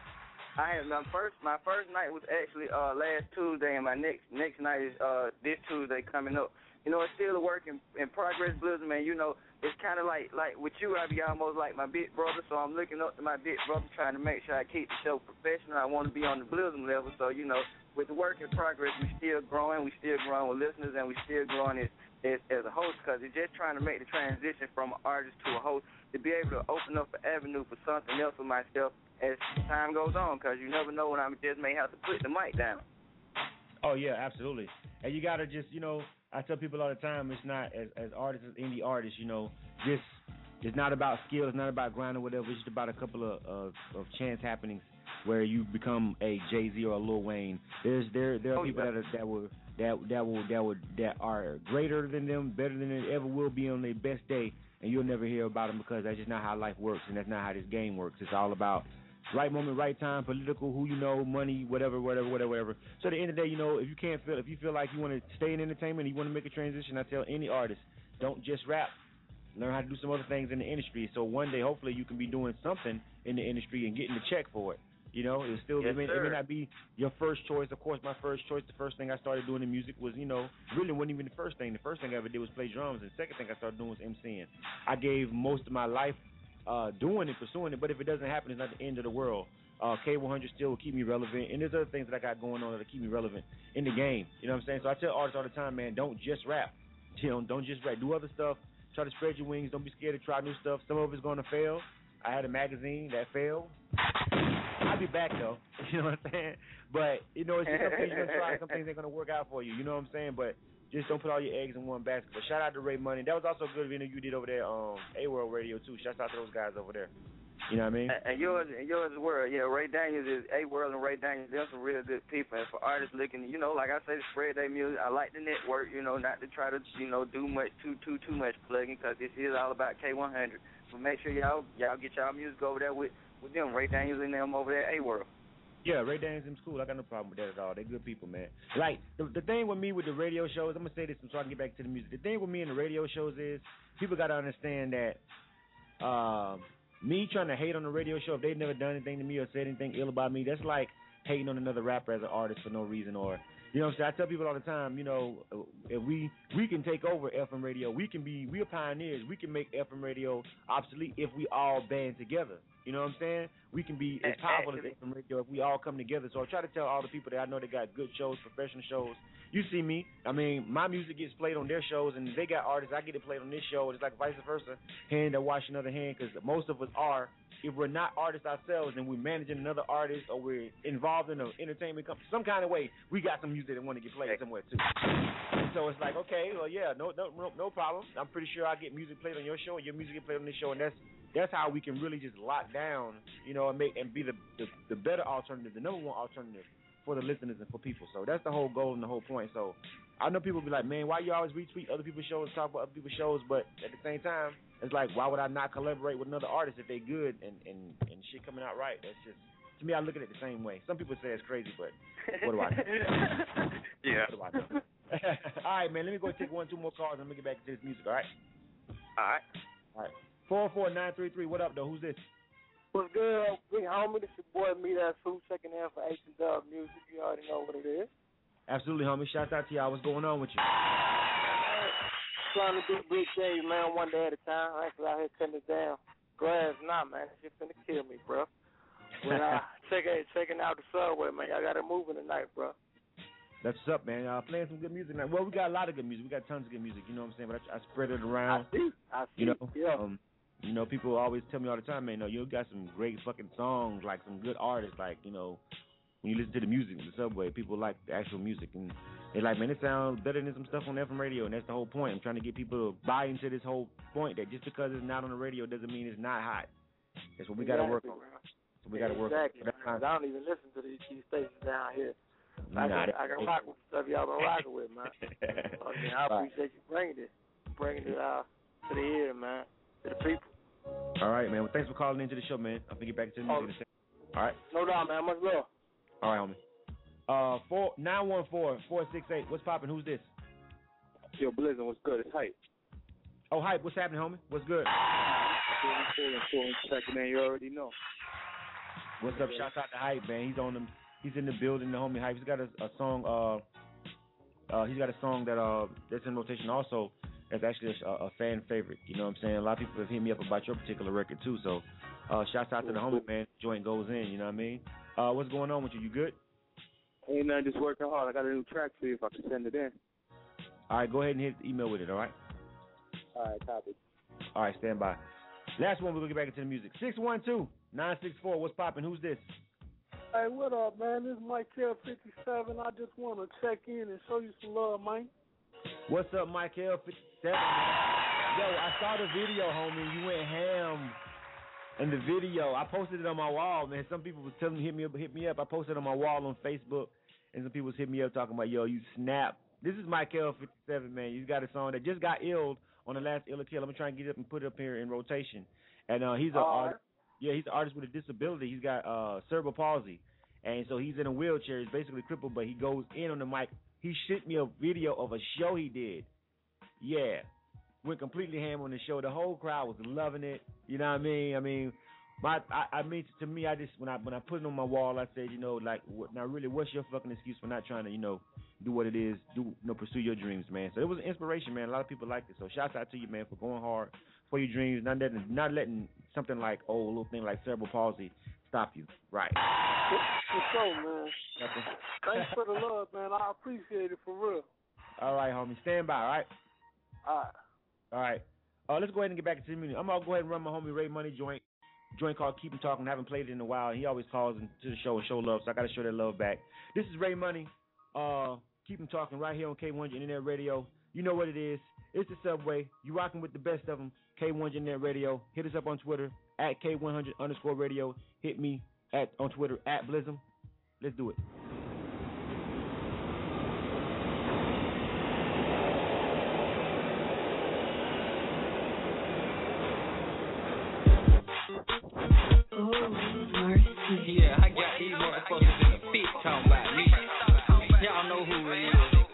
Speaker 11: I am my first. My first night was actually uh, last Tuesday, and my next next night is uh, this Tuesday coming up. You know, it's still a work in, in progress, Blizzard, man. You know, it's kind of like like with you, I be almost like my big brother. So I'm looking up to my big brother, trying to make sure I keep the show professional. I want to be on the Blizzard level. So you know, with the work in progress, we still growing. We still growing with listeners, and we still growing as As, as a host, because it's just trying to make the transition from an artist to a host to be able to open up an avenue for something else for myself as time goes on, because you never know when I just may have to put the mic down.
Speaker 4: Oh, yeah, absolutely. And you got to just, you know, I tell people all the time, it's not, as, as artists, as indie artists, you know, just, it's not about skill, it's not about grind or whatever, it's just about a couple of, of, of chance happenings where you become a Jay-Z or a Lil Wayne. There's there there are oh, people yeah. that are, that will that that will that will that are greater than them, better than they ever will be on their best day, and you'll never hear about them because that's just not how life works, and that's not how this game works. It's all about right moment, right time, political, who you know, money, whatever, whatever, whatever, whatever. So at the end of the day, you know, if you can't feel, if you feel like you want to stay in entertainment, and you want to make a transition, I tell any artist, don't just rap. Learn how to do some other things in the industry. So one day, hopefully, you can be doing something in the industry and getting the check for it. You know, it still
Speaker 11: yes,
Speaker 4: it, may, it may not be your first choice. Of course, my first choice, the first thing I started doing in music was, you know, really wasn't even the first thing. The first thing I ever did was play drums, and the second thing I started doing was MCing. I gave most of my life uh, doing it, pursuing it, but if it doesn't happen, it's not the end of the world. Uh, K one hundred still will keep me relevant, and there's other things that I got going on that keep me relevant in the game. You know what I'm saying? So I tell artists all the time, man, don't just rap. You know, don't just rap. Do other stuff. Try to spread your wings. Don't be scared to try new stuff. Some of it's going to fail. I had a magazine that failed. I'll be back, though. You know what I'm saying? But, you know, it's just some things you're going to try. Some things ain't going to work out for you. You know what I'm saying? But just don't put all your eggs in one basket. But shout out to Ray Money. That was also a good interview you did over there on A-World Radio, too. Shout out to those guys over there. You know what I mean?
Speaker 11: And, and yours, and yours as well. Yeah, Ray Daniels is A World and Ray Daniels. They're some real good people. And for artists looking, you know, like I say, to spread their music. I like the network. You know, not to try to, you know, do much too too too much plugging because this is all about K one hundred. So make sure y'all y'all get y'all music over there with with them. Ray Daniels and them over there at A World.
Speaker 4: Yeah, Ray Daniels is cool. I got no problem with that at all. They're good people, man. Like, the, the thing with me with the radio shows, I'm going to say this so I can get back to the music. The thing with me and the radio shows is people got to understand that um, me trying to hate on the radio show, if they've never done anything to me or said anything ill about me, that's like hating on another rapper as an artist for no reason. Or, you know what I'm saying? I tell people all the time, you know, if we we can take over F M radio. We can be, we're pioneers. We can make F M radio obsolete if we all band together. You know what I'm saying? We can be as powerful as F M radio if we all come together. So I try to tell all the people that I know that got good shows, professional shows. You see me. I mean, my music gets played on their shows, and they got artists. I get it played on this show. It's like vice versa, hand to wash another hand, because most of us are. If we're not artists ourselves and we're managing another artist or we're involved in an entertainment company, some kind of way, we got some music that want to get played somewhere too. And so it's like, okay, well, yeah, no, no, no, no problem. I'm pretty sure I get music played on your show and your music get played on this show, and that's that's how we can really just lock down, you know, and make and be the the, the better alternative, the number one alternative for the listeners and for people. So that's the whole goal and the whole point. So I know people be like, man, why you always retweet other people's shows, talk about other people's shows, but at the same time, it's like, why would I not collaborate with another artist if they good and, and, and shit coming out right? That's just, to me, I look at it the same way. Some people say it's crazy, but what do I know?
Speaker 11: Yeah.
Speaker 4: What do I know? All right, man, let me go take one, two more calls, and let me get back to this music, all right?
Speaker 11: All right.
Speaker 4: All right. four four nine three three, what up, though? Who's this?
Speaker 21: What's good, big homie? This your boy, Me That Food, checking in for H and Dub Music. You already know what it is.
Speaker 4: Absolutely, homie. Shout out to y'all. What's going on with you?
Speaker 21: Trying to do big things, man, one day at a time. I ain't out here cutting it down. Grass, nah, man. That shit finna kill me, bro. When I check it, checking out the subway, man, I got it moving tonight, bro.
Speaker 4: That's what's up, man. Uh, playing some good music now. Well, we got a lot of good music. We got tons of good music. You know what I'm saying? But I, I spread it around.
Speaker 21: I see. I see.
Speaker 4: You know,
Speaker 21: yeah.
Speaker 4: Um, you know, people always tell me all the time, man, no, you got some great fucking songs, like some good artists, like, you know, when you listen to the music in the subway, people like the actual music, and they're like, man, it sounds better than some stuff on F M radio, and that's the whole point. I'm trying to get people to buy into this whole point that just because it's not on the radio doesn't mean it's not hot. That's what we got to work on. So we got to work
Speaker 21: exactly,
Speaker 4: on.
Speaker 21: Exactly. I don't even listen to these, these stations down here. I,
Speaker 4: nah,
Speaker 21: can, I can rock with the stuff y'all been rocking with, man. Okay, I appreciate you bringing it, bringing it out to the ear, man, to the people.
Speaker 4: All right, man. Well, thanks for calling into the show, man. I'm gonna get back to the music. Oh. All right.
Speaker 21: No doubt, man. Much love.
Speaker 4: All right, homie. Uh, four nine one four four six eight. What's poppin'? Who's this?
Speaker 22: Yo, Blizzard, what's good? It's Hype.
Speaker 4: Oh, Hype. What's happening, homie? What's good?
Speaker 22: Checking in. You already know.
Speaker 4: What's up? Shout out to Hype, man. He's on them. He's in the building. The homie Hype. He's got a, a song. Uh, uh, he's got a song that uh that's in rotation also. That's actually a, a fan favorite. You know what I'm saying? A lot of people have hit me up about your particular record too. So, uh, shouts out to the homie, man. Joint goes in. You know what I mean? Uh, what's going on with you? You good?
Speaker 22: Ain't nothing, just working hard. I got a new track for you if I can send it in.
Speaker 4: All right, go ahead and hit the email with it, all right?
Speaker 22: All right, copy.
Speaker 4: All right, stand by. Last one, we're going to get back into the music. six one two nine six four, what's poppin'? Who's this?
Speaker 21: Hey, what up, man? This is Mike L fifty-seven. I just want to check in and show you some love, man.
Speaker 4: What's up, Mike L fifty-seven? Yo, I saw the video, homie. You went ham in the video. I posted it on my wall, man. Some people was telling me, hit me up, hit me up. I posted it on my wall on Facebook, and some people was hitting me up talking about, yo, you snap. This is Mike L fifty-seven, man. You got a song that just got illed on the last Ill or Kill. I'm going to try and get it up and put it up here in rotation. And uh, he's an artist. Yeah, he's an artist with a disability. He's got uh, cerebral palsy. And so he's in a wheelchair. He's basically crippled, but he goes in on the mic. He sent me a video of a show he did. Yeah. Went completely ham on the show. The whole crowd was loving it. You know what I mean? I mean, my I, I mean to me, I just when I when I put it on my wall, I said, you know, like, what, now really, what's your fucking excuse for not trying to, you know, do what it is, do you know, pursue your dreams, man. So it was an inspiration, man. A lot of people liked it. So shouts out to you, man, for going hard for your dreams, not letting not letting something like oh, a little thing like cerebral palsy stop you. Right.
Speaker 21: For sure, man. Thanks for the love, man. I appreciate it for real.
Speaker 4: All right, homie. Stand by, all right?
Speaker 21: All right.
Speaker 4: All right. Uh, let's go ahead and get back into the music. I'm going to go ahead and run my homie Ray Money joint. Joint called Keep Him Talking. I haven't played it in a while. He always calls into the show and show love, so I got to show that love back. This is Ray Money. Uh, Keep Him Talking right here on K one hundred Internet Radio. You know what it is. It's the Subway. You rocking with the best of them. K one hundred Internet Radio. Hit us up on Twitter, at K one hundred underscore radio. Hit me at on Twitter at Blizzum. Let's do it.
Speaker 1: Yeah, I got these motherfuckers in the fit talking about me. Y'all know who it is.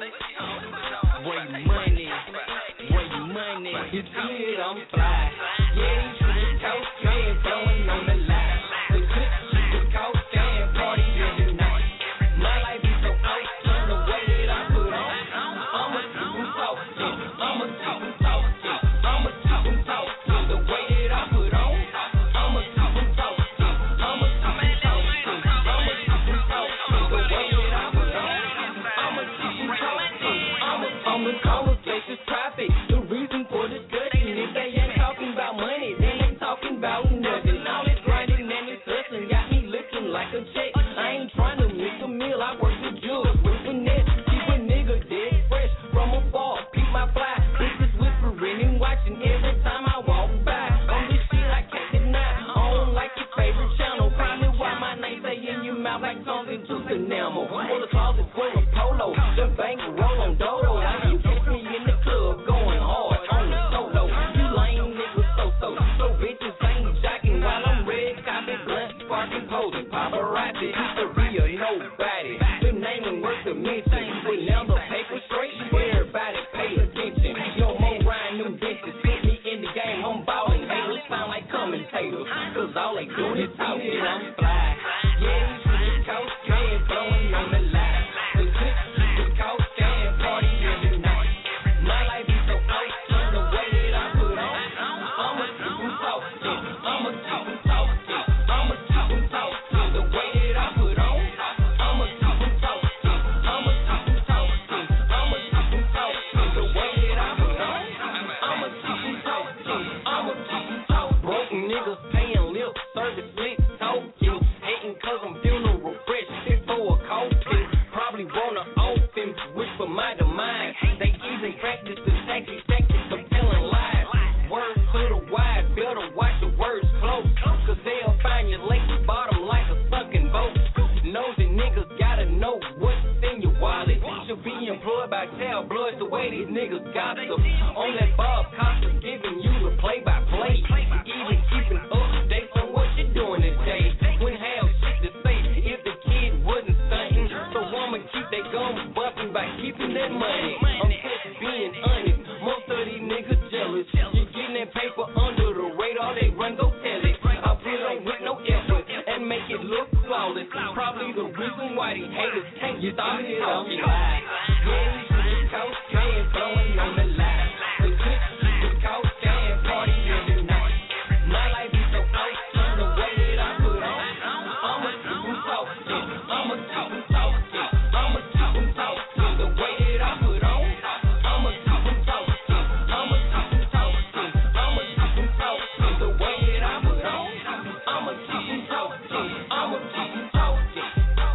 Speaker 1: Where you money? Where you money? You see it, I'm fly. Yeah, you see the cocaine blowing on the line. The clip, the cocaine party every night. My life is so awesome, the way that I put on. I'ma keep them talking. I'ma keep them talking. I'ma keep them talking. The way that I put on. I'ma keep them talking. I'ma keep them talking. I'ma keep them talking. The way that I put on. I'ma keep them talking. I'ma on the conversations traffic. The reason for discussion is they ain't talking about money. They ain't talking about nothing. All this grinding and this hustling got me looking like a check. I ain't trying to make a meal. I work with jewels with finesse. Keep a nigga dead fresh from afar. Peep my fly. Bitches whispering and watching every time I walk by. On this shit I can't deny. I don't like your favorite channel. Probably why my name stay in your mouth like tongue into enamel. Or the closet full of polo. The bank roll on dodo. Now you catch me in the club going hard on the solo. You lame niggas so-so. So bitches ain't jocking while I'm red copy blunt sparking posing. Paparazzi, pizzeria, nobody. The name and worth the mention. But now the paper straight. Everybody pay attention. No more grind new dishes. Fit me in the game. I'm ballin'. Haters sound like commentators. Cause all they do is talking. I'm fly. Yeah, you see the cocaine blowing on the line. The clip, the cocaine party every night. My life is so awesome, the way that I put on. I'ma keep them talking. I'ma keep them talking. I'ma keep them talking. The way that I put on. I'ma keep them talking. I'ma keep them talking. I'ma keep them talking. The way that I put on. I'ma keep them talking. I'ma keep them talking. Broke niggas paying lip service, lit talking. Hating cause I'm funeral fresh. Fit for a coffin. Probably wanna open, wish for my demise. They even practice the taxi tactics of telling lies. Words to the wide, better watch the words close. Cause they'll find your lake bottom like a sunken boat. Nosy niggas gotta know what's in your wallet. Should be employed by tabloids the way these niggas gossip. On that Bob Costa giving you the play-by-play. Even keeping updates on what you're doing today. When have shit to say if the kid wasn't stunting. So I'ma keep that gun bumping by keeping that money. I'm just being honest. Most of these niggas jealous. You getting that paper under the radar, they run, go tell it. I put on with no effort and make it look flawless. Probably the reason why these haters can't stop it. I'm fly. Yeah, you see the cocaine blowing on the line. The clip, the cocaine party every night. My life is so awesome, the way that I put on. I'ma keep them talking. I'ma keep them talking. I'ma keep them talking. The way that I put on. I'ma keep them talking. I'ma keep them talking. I'ma keep them talking. The way that I put on. I'ma keep them talking. I'ma keep them talking.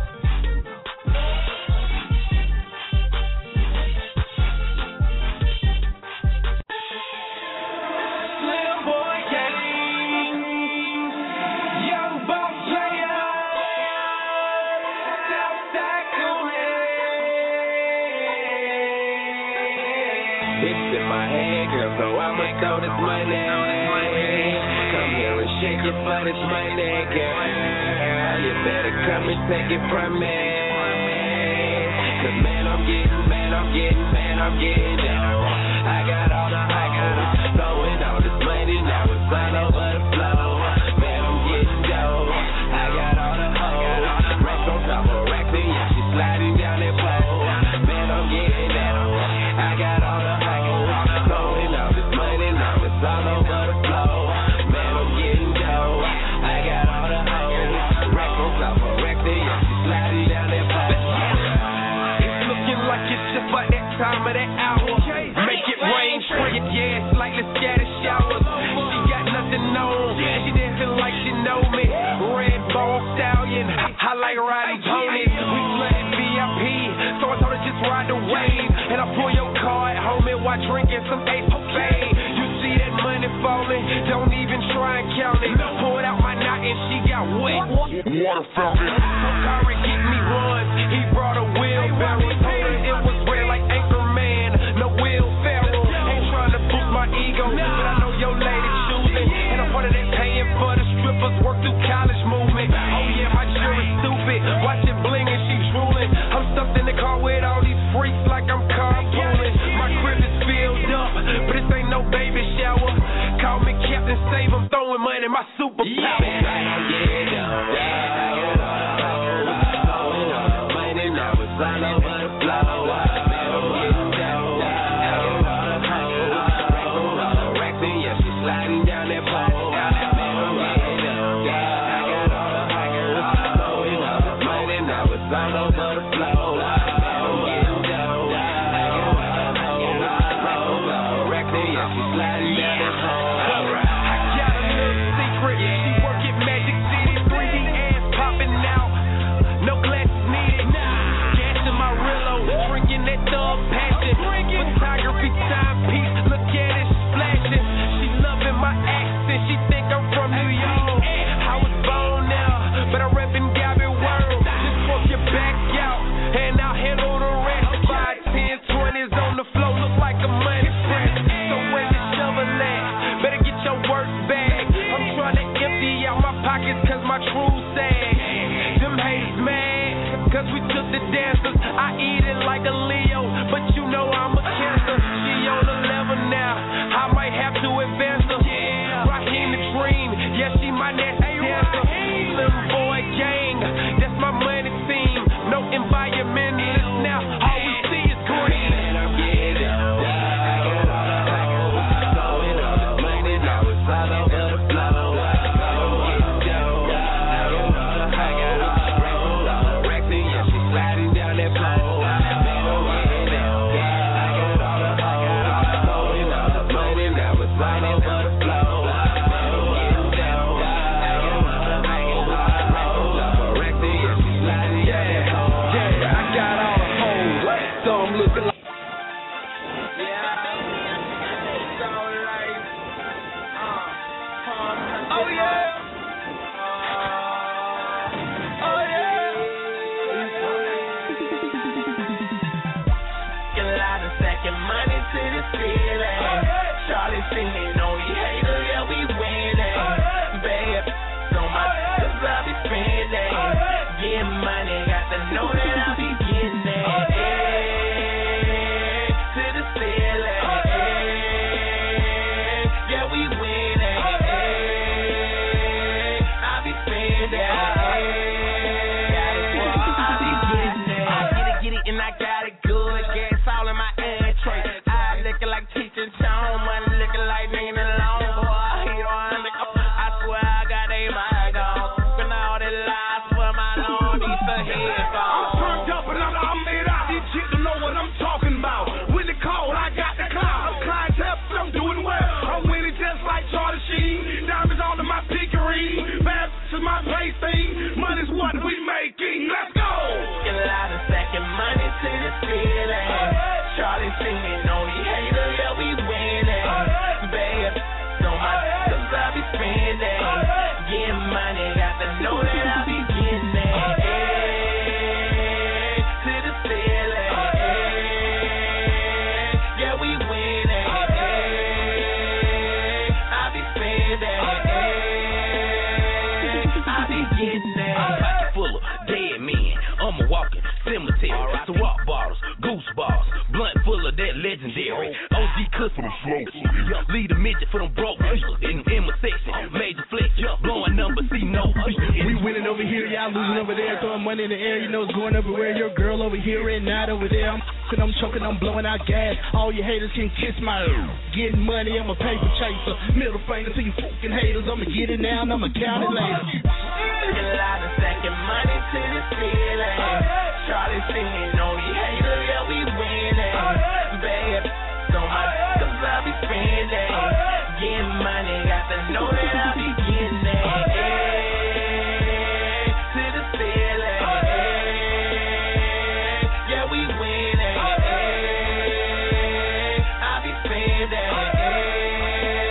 Speaker 9: Slim Boy Gang, young ball player, Southside Kool-Aid.
Speaker 12: It's in my head, girl, so I'ma throw this money. Come here and shake it for this money, girl. You better come and take it from me. Cause man, I'm getting, man, I'm getting, man, I'm getting down. I got all the hoes, throwing all this money, now it's all over the floor. Man, I'm getting down. I got all the hoes, racks on top of racks, and yeah, she sliding down that pole. Man, I'm getting down. I got all the hoes, throwing all this money, now it's all over the floor. Man, I'm getting down. I got all the hoes, racks on top of racks, and yeah, she sliding down that pole.
Speaker 9: It's looking like it's just about that time of that hour. Make it rain, spray it, yeah, it's like the scatter showers. She got nothing on, she dancing like she know me. Red bone stallion, I like riding ponies. We flooded V I P, so I told her just ride the wave. And I pull your car at home and while drinking some Ace of Spade. You see
Speaker 2: see that money falling, don't even try and count it. Poured out my knot and she got wet. Water fountain. Curry hit me once, he brought a wheelbarrow. Told her it was red like Anchorman, no Will Ferrell. Ain't trying to boost my ego, but I know your lady choosing. And I'm part of that paying for the strippers, work through college movement. Oh yeah, my jury's stupid, watch it bling and she drooling. I'm stuck in the car with all these freaks like I'm carpooling. My crib is filled up, but this ain't no baby shower. Call me Captain Save, I'm throwing money, my superpower. Yeah, yeah, yeah. Money now it's all over the floor. Racks and yeah, she's sliding down that pole. Money now it's all over the floor. Racks and yeah, she's sliding down that pole. I got a little secret. She work at Magic City, three D ass popping out. No glasses needed. Gas in my Rillo, drinking that thug passion. Photography timepiece, look at it flashing. She loving my accent, she think I'm from New York. I was born now, but I'm repping Gabby World. Just work your back out, and I'll handle the rest. Five, ten, twenties on the floor, look like a money press. So where's the shovel at? Better get your work bag. I'm trying to empty out my pockets cause my true sag. Them haters mad, cause we took the dancers. I eat it like a Leo, but you know I'm a cancer. She on the level now, I might have to advance her. Raheem the Dream, yeah, she my next dancer. Slim Boy Gang, that's my money team. No environmentalists now, all we see is green. And I'm getting down. Money now it's all over the floor. Sliding down that pole. Money now it's all over the floor. Yeah, I got all the hoes, so I'm looking like. Oh yeah. Money to the ceiling. Charlie singing on the hater, yeah, we winning. Babe, so much cause I be spending. Getting money, got to know that I be getting it. To the ceiling. Yeah, we winning. I be spending. I be getting it. I get it, get it, and I got it good. Gas all in my I looking like teaching tone, money looking like nigga alone. Boy, he don't understand. I swear I got a mind on. Smoking all that lies for my Lord, these the headphones. I'm turned up and I'm, I'm made out. These chicks don't know what I'm talking about. When the call, I got the clout. I'm clientele, I'm doing well. I'm winning just like Charlie Sheen. Diamonds all in my pickery. Bass is my place thing. Money's what we making. Let's go. Get a lot of second money to the ceiling. Charlie singing on the hater, yeah, we winning. Babe, so much cause I be spending. Getting money, got to know that I be getting it. To the ceiling. Yeah, we winning. I be spending. I be getting it. Pocket full of dead men. I'm a walking cemetery. So rock bottles, goose balls. Blunt full of that legendary O G Kush for them slow. Lead a midget for them broke. In, in my section, major flex. Blowing numbers, see no.
Speaker 14: We winning over here, y'all losing over there. Throwing money in the air, you know it's going everywhere. Your girl over here and not over there. I'm f***ing, I'm choking, I'm blowing out gas. All your haters can kiss my ass. Getting money, I'm a paper chaser. Middle finger to you fucking haters. I'ma get it now and I'ma count it later.
Speaker 2: A lot of second money to the ceiling. Charlie singing on the hater, yeah, we winning. Babe, so much cause I be spending. Getting money, got to know that I be getting it. To the ceiling. Yeah, we winning. I be spending.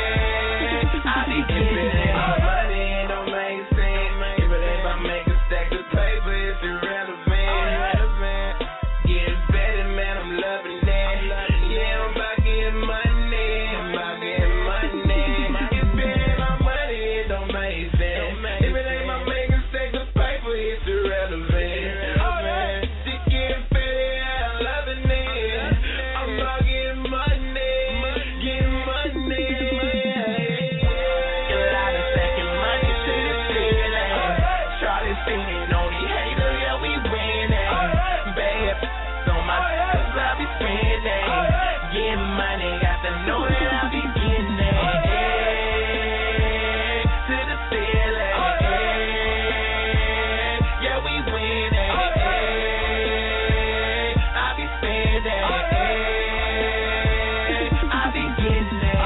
Speaker 9: getting money, got to know that I be getting it. To the ceiling. Yeah, we winning. I be spending. I be getting it.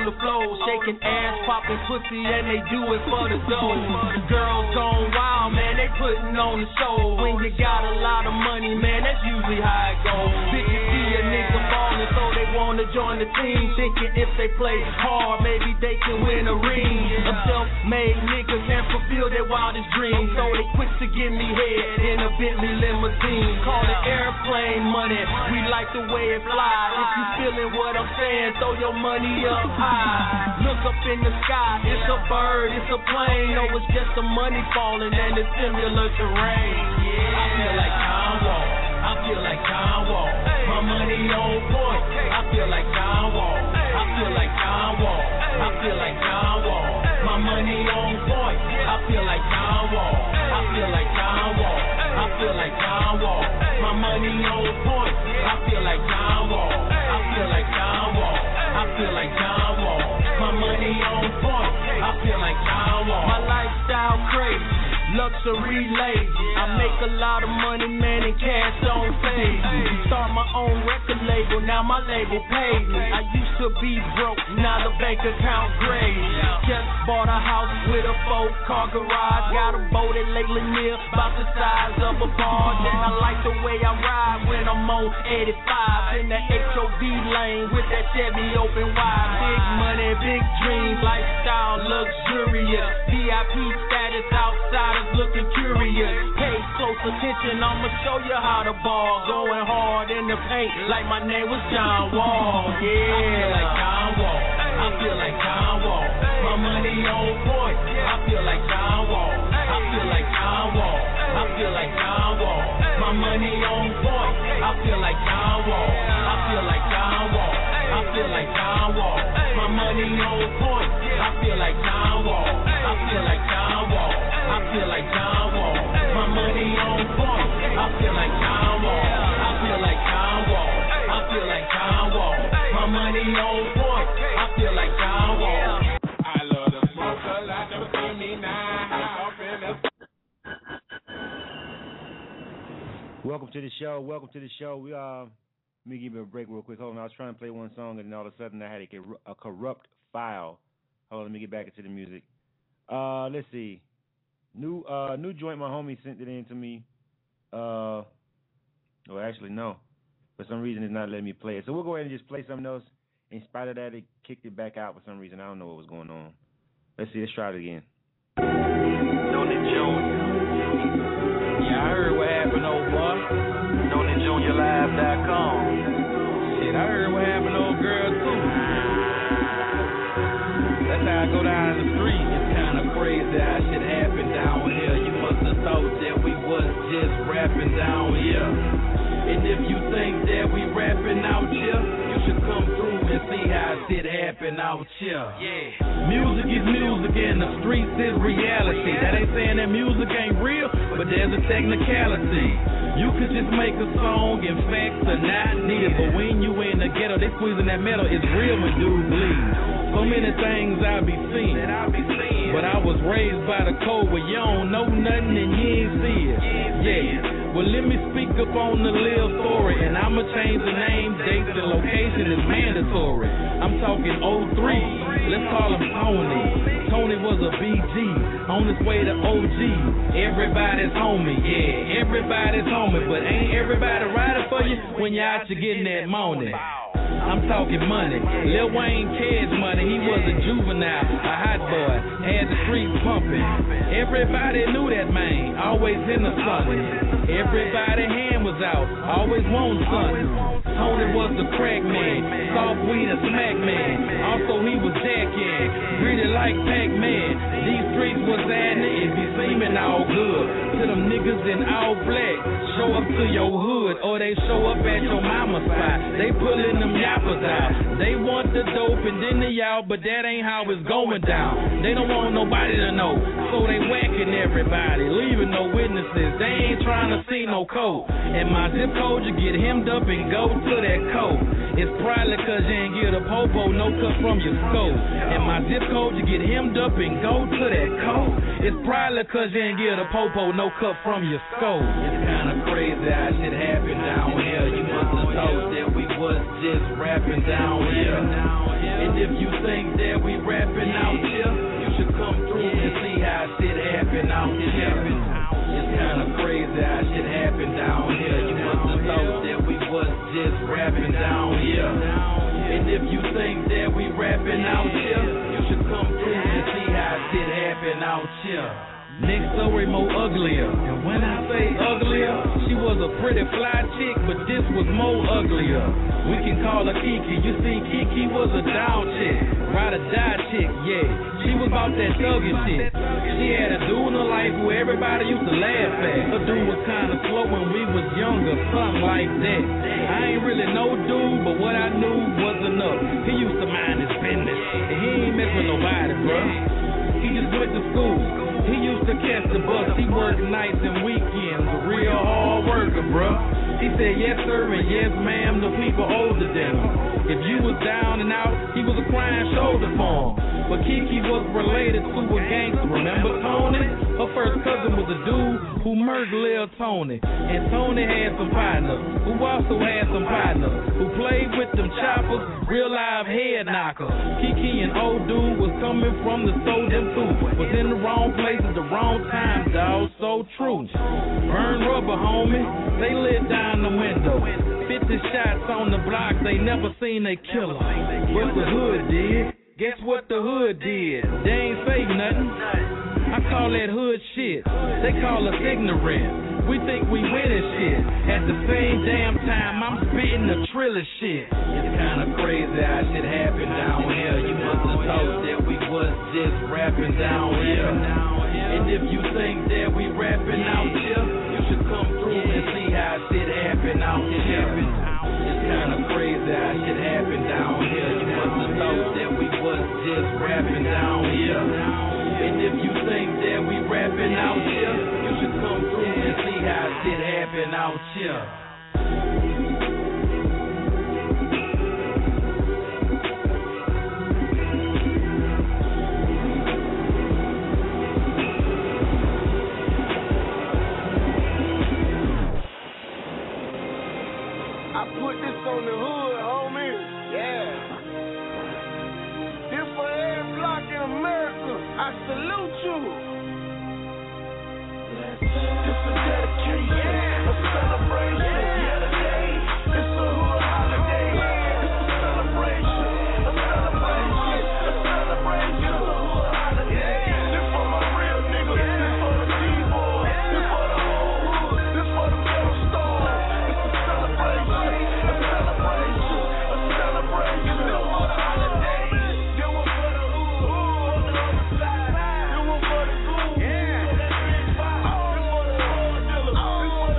Speaker 19: the floor, shaking ass, popping pussy, and they do it for the dough. Girls gone wild, man, they putting on the show. When you got a lot of money, man, that's usually how it goes. Bitches see a nigga ballin', so they wanna join the team, thinking if they play hard, maybe they can win a ring. A self-made nigga can fulfill their wildest dreams, so they quick to give me head in a Bentley limousine. Call it airplane money, we like the way it flies. If you feeling what I'm saying, throw your money up high. Look up in the sky, it's a bird, it's a plane. No, it's just the money falling and it's similar to rain. Yeah. I feel like John Wall, I feel like John Wall. My money on point, I feel like John Wall. I feel like John Wall, I feel like John Wall. My money on point, I feel like John Wall. I feel like John Wall, I feel like John Wall. My money on point, I feel like John Wall. I feel like John Wall, I feel like John Wall. My money on point, I feel like John Wall. My lifestyle crazy, luxury lazy. I make a lot of money, man, and cash don't phase me. Start my own record label, now my label paid me. I used to be broke, now the bank account gravy. Just bought a house with a four-car garage. Got a boat at Lake Lanier, about the size of a barge. And I like the way I ride when I'm on eighty-five. In the H O V lane with that Chevy open wide. Big money, big dreams, lifestyle luxurious. V I P status, outsiders looking curious. Pay close attention, I'ma show you how to ball. Going hard in the paint like my name was John Wall. Yeah, I feel like John Wall. I feel like John Wall. My money on point. I feel like John Wall. I feel like John Wall. I feel like John Wall. My money on point. I feel like John Wall. I feel like John Wall. I feel like John Wall. My money on point. I feel like John Wall. I feel like John Wall. I feel like John Wall. My money on point. I feel like John Wall. I feel like John Wall. I feel like John Wall. My money on point. I feel like John Wall.
Speaker 3: I love the smoke a lot, never see me now.
Speaker 4: Welcome to the show. Welcome to the show. We uh, let me give you a break real quick. Hold on, I was trying to play one song, and then all of a sudden I had a, a corrupt file. Hold on, let me get back into the music. Uh, let's see. New uh, new joint. My homie sent it in to me. Uh, well, actually no. For some reason, it's not letting me play it. So we'll go ahead and just play something else. In spite of that, it kicked it back out for some reason. I don't know what was going on. Let's see. Let's try it again.
Speaker 5: Donnie Junior Yeah, I heard what happened, old boy. Donnie Junior Live dot com. Shit, I heard what happened, old girl, too. That's how I go down the street. It's kind of crazy how shit happened down here. You must have thought that we was just rapping down here. And if you think that we rapping out here, you should come through and see how shit happen out here. Yeah. Music is music and the streets is reality. That ain't saying that music ain't real, but there's a technicality. You could just make a song and facts are not needed, but when you in the ghetto, they squeezing that metal. It's real when dudes bleed. So many things I be seeing, but I was raised by the code where you don't know nothing and you ain't see it. Yeah. Well, let me speak up on the little story, and I'ma change the name, dates, and location is mandatory. I'm talking oh three, let's call him Tony. Tony was a B G, on his way to O G. Everybody's homie, yeah, everybody's homie, but ain't everybody riding for you when you out to getting that money. I'm talking money. Lil Wayne Cash money. He was a juvenile, a hot boy, had the streets pumping. Everybody knew that man, always in the sun. Everybody hand was out, always wanted something. Tony was the crack man, soft weed and smack man. Also he was jacking, greedy like Pac-Man. These streets was at it, it be seeming all good. To them niggas in all black, show up to your hood, or they show up at your mama's spot. They pulling them yappers out. They want the dope and then they out, but that ain't how it's going down. They don't want nobody to know, so they whacking everybody, leaving no witnesses. They ain't trying to see no code. And my zip code, you get hemmed up and go to that code. It's probably cause you ain't get a popo, no cut from your skull. And my zip code, you get hemmed up and go to that code. It's probably cause you ain't get a popo, no cut from your skull. It's kinda crazy how shit happened down here. You must have thought that we was just rapping down here. And if you think that we rapping out here, you should come through and see how shit happen out here. It's kinda crazy how shit happen down here. You must have thought that we was just rapping down here. And if you think that we rapping out here, you should come through and see how shit happen out here. Next story more uglier. And when I say uglier, she was a pretty fly chick, but this was more uglier. We can call her Kiki. You see, Kiki was a down chick, ride or die chick, yeah. She was about that thuggin' shit. She had a dude in her life who everybody used to laugh at. Her dude was kinda slow when we was younger, something like that. I ain't really no dude, but what I knew was enough. He used to mind his business, and he ain't mess with nobody, bruh. He just went to school. He used to catch the bus, he worked nights and weekends, a real hard worker, bruh. He said yes sir and yes ma'am to people older than him. If you was down and out, he was a crying shoulder for him. But Kiki was related to a gangster, remember Tony? Her first cousin was a dude who murdered Lil Tony. And Tony had some partners, who also had some partners, who played with them choppers, real live head knockers. Kiki and old dude was coming from the store, them two was in the wrong place at the wrong time, dawg, so true. Burn rubber, homie, they lit down the window. fifty shots on the block, they never seen a killer. What the hood did, guess what the hood did? They ain't say nothing. I call that hood shit. They call us ignorant. We think we winning shit. At the same damn time, I'm spitting the triller shit. It's kinda crazy how shit happened down here. You must have thought that we was just rapping down here. And if you think that we rapping out here, you should come through and see how shit happen out here. It's kinda crazy how shit happened down here. You must have thought that we was just rapping down here. And if you think that we rapping out here, you should come through and see how shit happen out here.
Speaker 9: I put this on the hood, homie. Yeah. This for every block in America. I salute you. It's a dedication, a celebration. Yeah, today it's a hood holiday. It's a celebration, a celebration, a celebration. It's a hood holiday. This for my real niggas. This for the D-boys. This for the whole hood. This for the ghetto stars. It's a celebration, a celebration, a celebration. It's a hood holiday. This one for the hood on the other side. This one for the goons. Yeah. This for the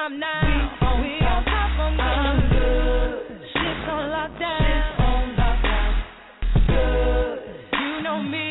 Speaker 18: stop now. We on top, I'm good. Shit's on lockdown. On lockdown. Good. You know me.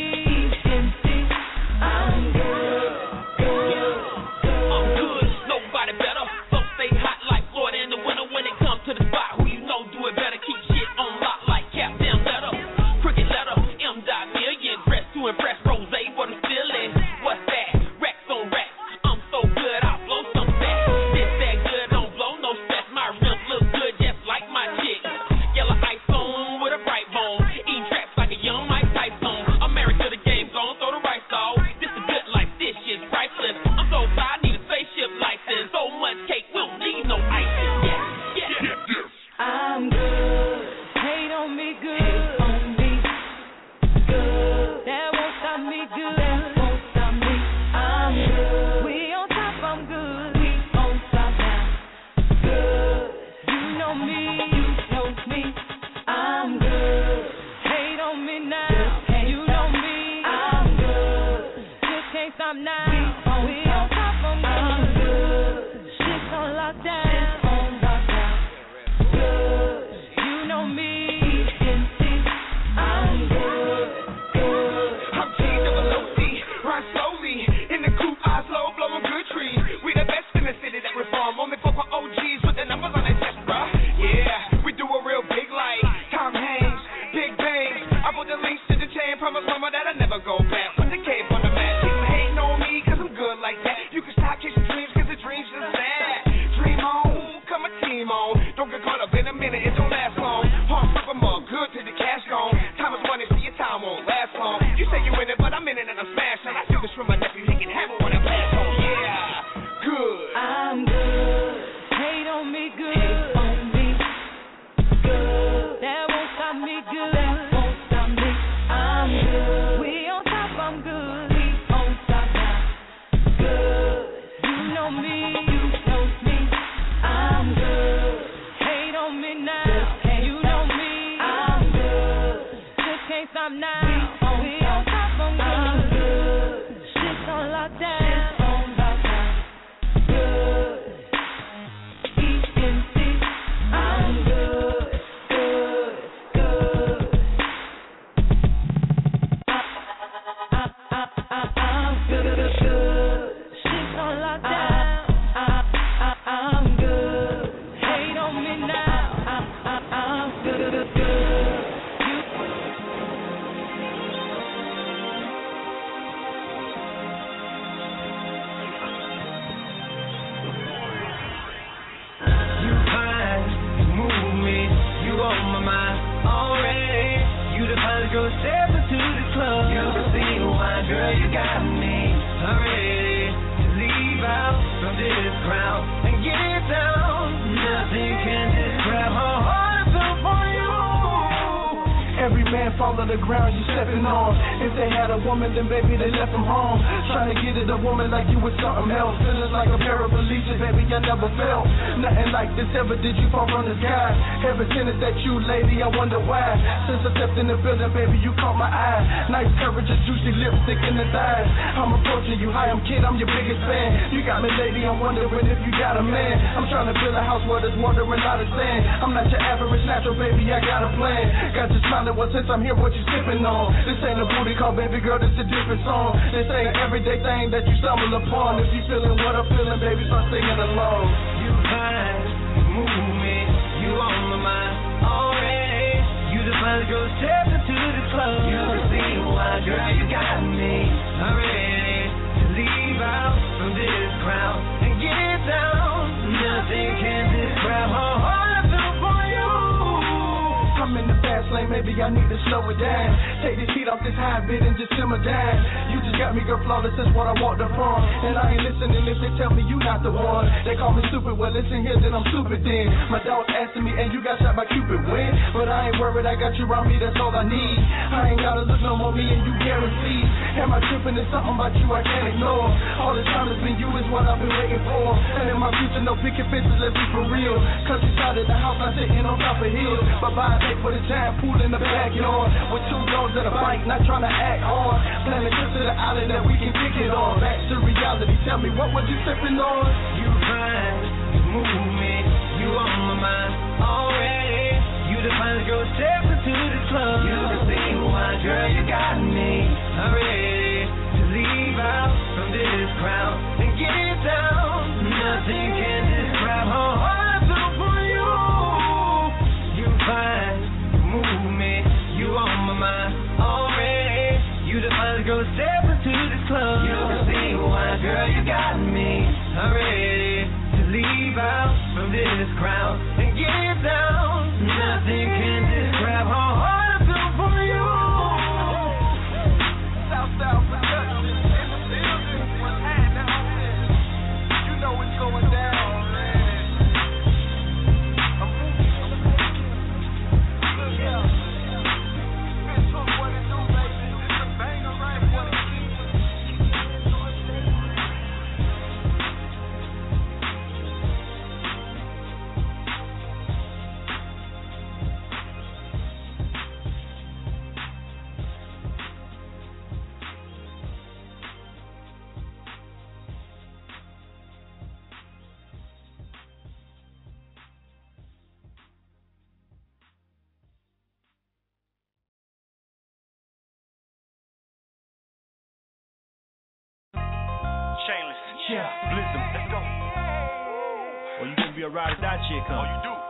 Speaker 18: I'm good. Good.
Speaker 2: I'm good. Nobody better. Folks stay hot like Florida in the winter. When it comes to the spot, who you know do it better. Keep shit on lock like Captain Letter. Cricket letter. M. Dot million. Dress to impress. Rose for the feeling. What's that? Racks on racks. I'm so good. I'll blow some sacks. This that good. Don't blow no stress. My rims look good just like my chick. Yellow ice on with a bright bone. Eating traps like a young Mike Tyson. I'm married to the game. Gon' throw the rice off. This is good like this shit's priceless. I'm so fly. I need a spaceship license. So much cake. We don't need no icing. Yeah, yeah.
Speaker 18: I'm good. Hate on me good. Hate on me good. That won't stop me good. That won't stop me. I'm good. We on top, I'm good. We on top now. Good. You know me. You know me. I'm good. Hate on me now. You know me. I'm good. Just can't stop now. We on top, I'm good. Shit's on lockdown. On lockdown. Good. You know me. I'm good. Good.
Speaker 9: I'm T double O C, ride slowly. In the coupe, I slow, blowing good trees. We the best in the city that reform. Only fuck with O Gs with the numbers on their chest, bruh. Yeah, we do a real big like Tom Hanks, big bangs. I put the links to the chain, promise mama that I never go back. Put the cape on the mat. People hating on me cause I'm good like that. You can stop chasing dreams cause the dreams just sad. Dream on, come a team on. Don't get caught up in a minute, it don't last long. Hard flip 'em up, good till the cash gone. Time is money, so your time won't last long. You say you in it, but I'm in it and I'm smashing. I feel this from my nephew, he can have it when I pass home. Yeah, good.
Speaker 18: I'm good. Hate on me good. Hate on me good. That won't stop me good. That won't stop me. I'm good. We on top, I'm good. We on top now. Good. You know me. You know me. I'm good. Hate on me now. You know me. I'm good. Just can't stop now. We on top, I'm good. Shit's on lockdown. On lockdown. Good. E N C. I'm good. Good. Good. I, I, I, I'm good. Good. Shit's on lockdown. I, I, I'm good. Hate on me now. I, I, I'm good. Good.
Speaker 9: You fine, you move me, you on my mind already. You the first girl step into the club. You can see why, girl, you got me. I'm ready to leave out from this crowd and get down. Nothing can describe how hard I feel for you.
Speaker 14: Every man fall to the ground you stepping on. If they had a woman, then baby they left them home. Trying to get at a woman like you was something else. Feeling like a paraplegic, baby I never felt nothing like this ever. Did you fall from the sky? Ever since it's that you, lady, I wonder why. Since I stepped in the building, baby, you caught my eye. Nice courage, a juicy lipstick in the thighs. I'm approaching you, hi, I'm Kid, I'm your biggest fan. You got me, lady, I'm wondering if you got a man. I'm trying to build a house where there's water and not a sand. I'm not your average natural, baby, I got a plan. Got you smiling, well, since I'm here, what you sipping on? This ain't a booty call, baby girl, this a different song. This ain't an everyday thing that you stumble upon. If you feeling what I'm feeling, baby, start singing along.
Speaker 9: You fine, you move me, you on my mind already. You the first girl step into the club. You can see why, girl, you got me. I'm ready to leave out from this crowd and get down. Nothing can describe how hard I feel for you.
Speaker 14: I'm in the fast lane, maybe I need to slow it down. Take this heat off this high bit and just simmer down. You just got me, girl, flawless, that's what I walked up from. And I ain't listening if they tell me you not the one. They call me stupid, well listen here, then I'm stupid then. My dog's asking me, and you got shot by Cupid, when? But I ain't worried, I got you around me, that's all I need. I ain't gotta look no more, me and you guaranteed. Am I tripping, there's something about you I can't ignore. All this time it's been you is what I've been waiting for. And in my future, no picket fences, let's be for real. Cause inside of the house, I'm sitting on top of hills. But by a for the giant pool in the backyard with two dogs at a bike, not trying to act hard. Planning trips to the island that we can kick it on. Back to reality, tell me what was you sipping on?
Speaker 9: You fine, you
Speaker 7: step into the club. You can see why, girl, you got me. I'm ready to leave out from this crowd and get down. Nothing can describe how hard I feel for you. You find, you move me, you on my mind already. You the finest girl, step into this club. You can see why, girl, you got me. I'm ready to leave out from this crowd and get down. Nothing can describe how hard I feel for you. Southside Production in the building. What's happening? You know what's going down, man. I'm moving. Look out. Bitch, look what it do, baby. It's a banger, right? What it keeps.
Speaker 3: Shameless.
Speaker 5: Yeah, Blizzard.
Speaker 3: Let's go.
Speaker 5: Well, you gonna be a ride or die chick, huh?
Speaker 3: Oh, you do?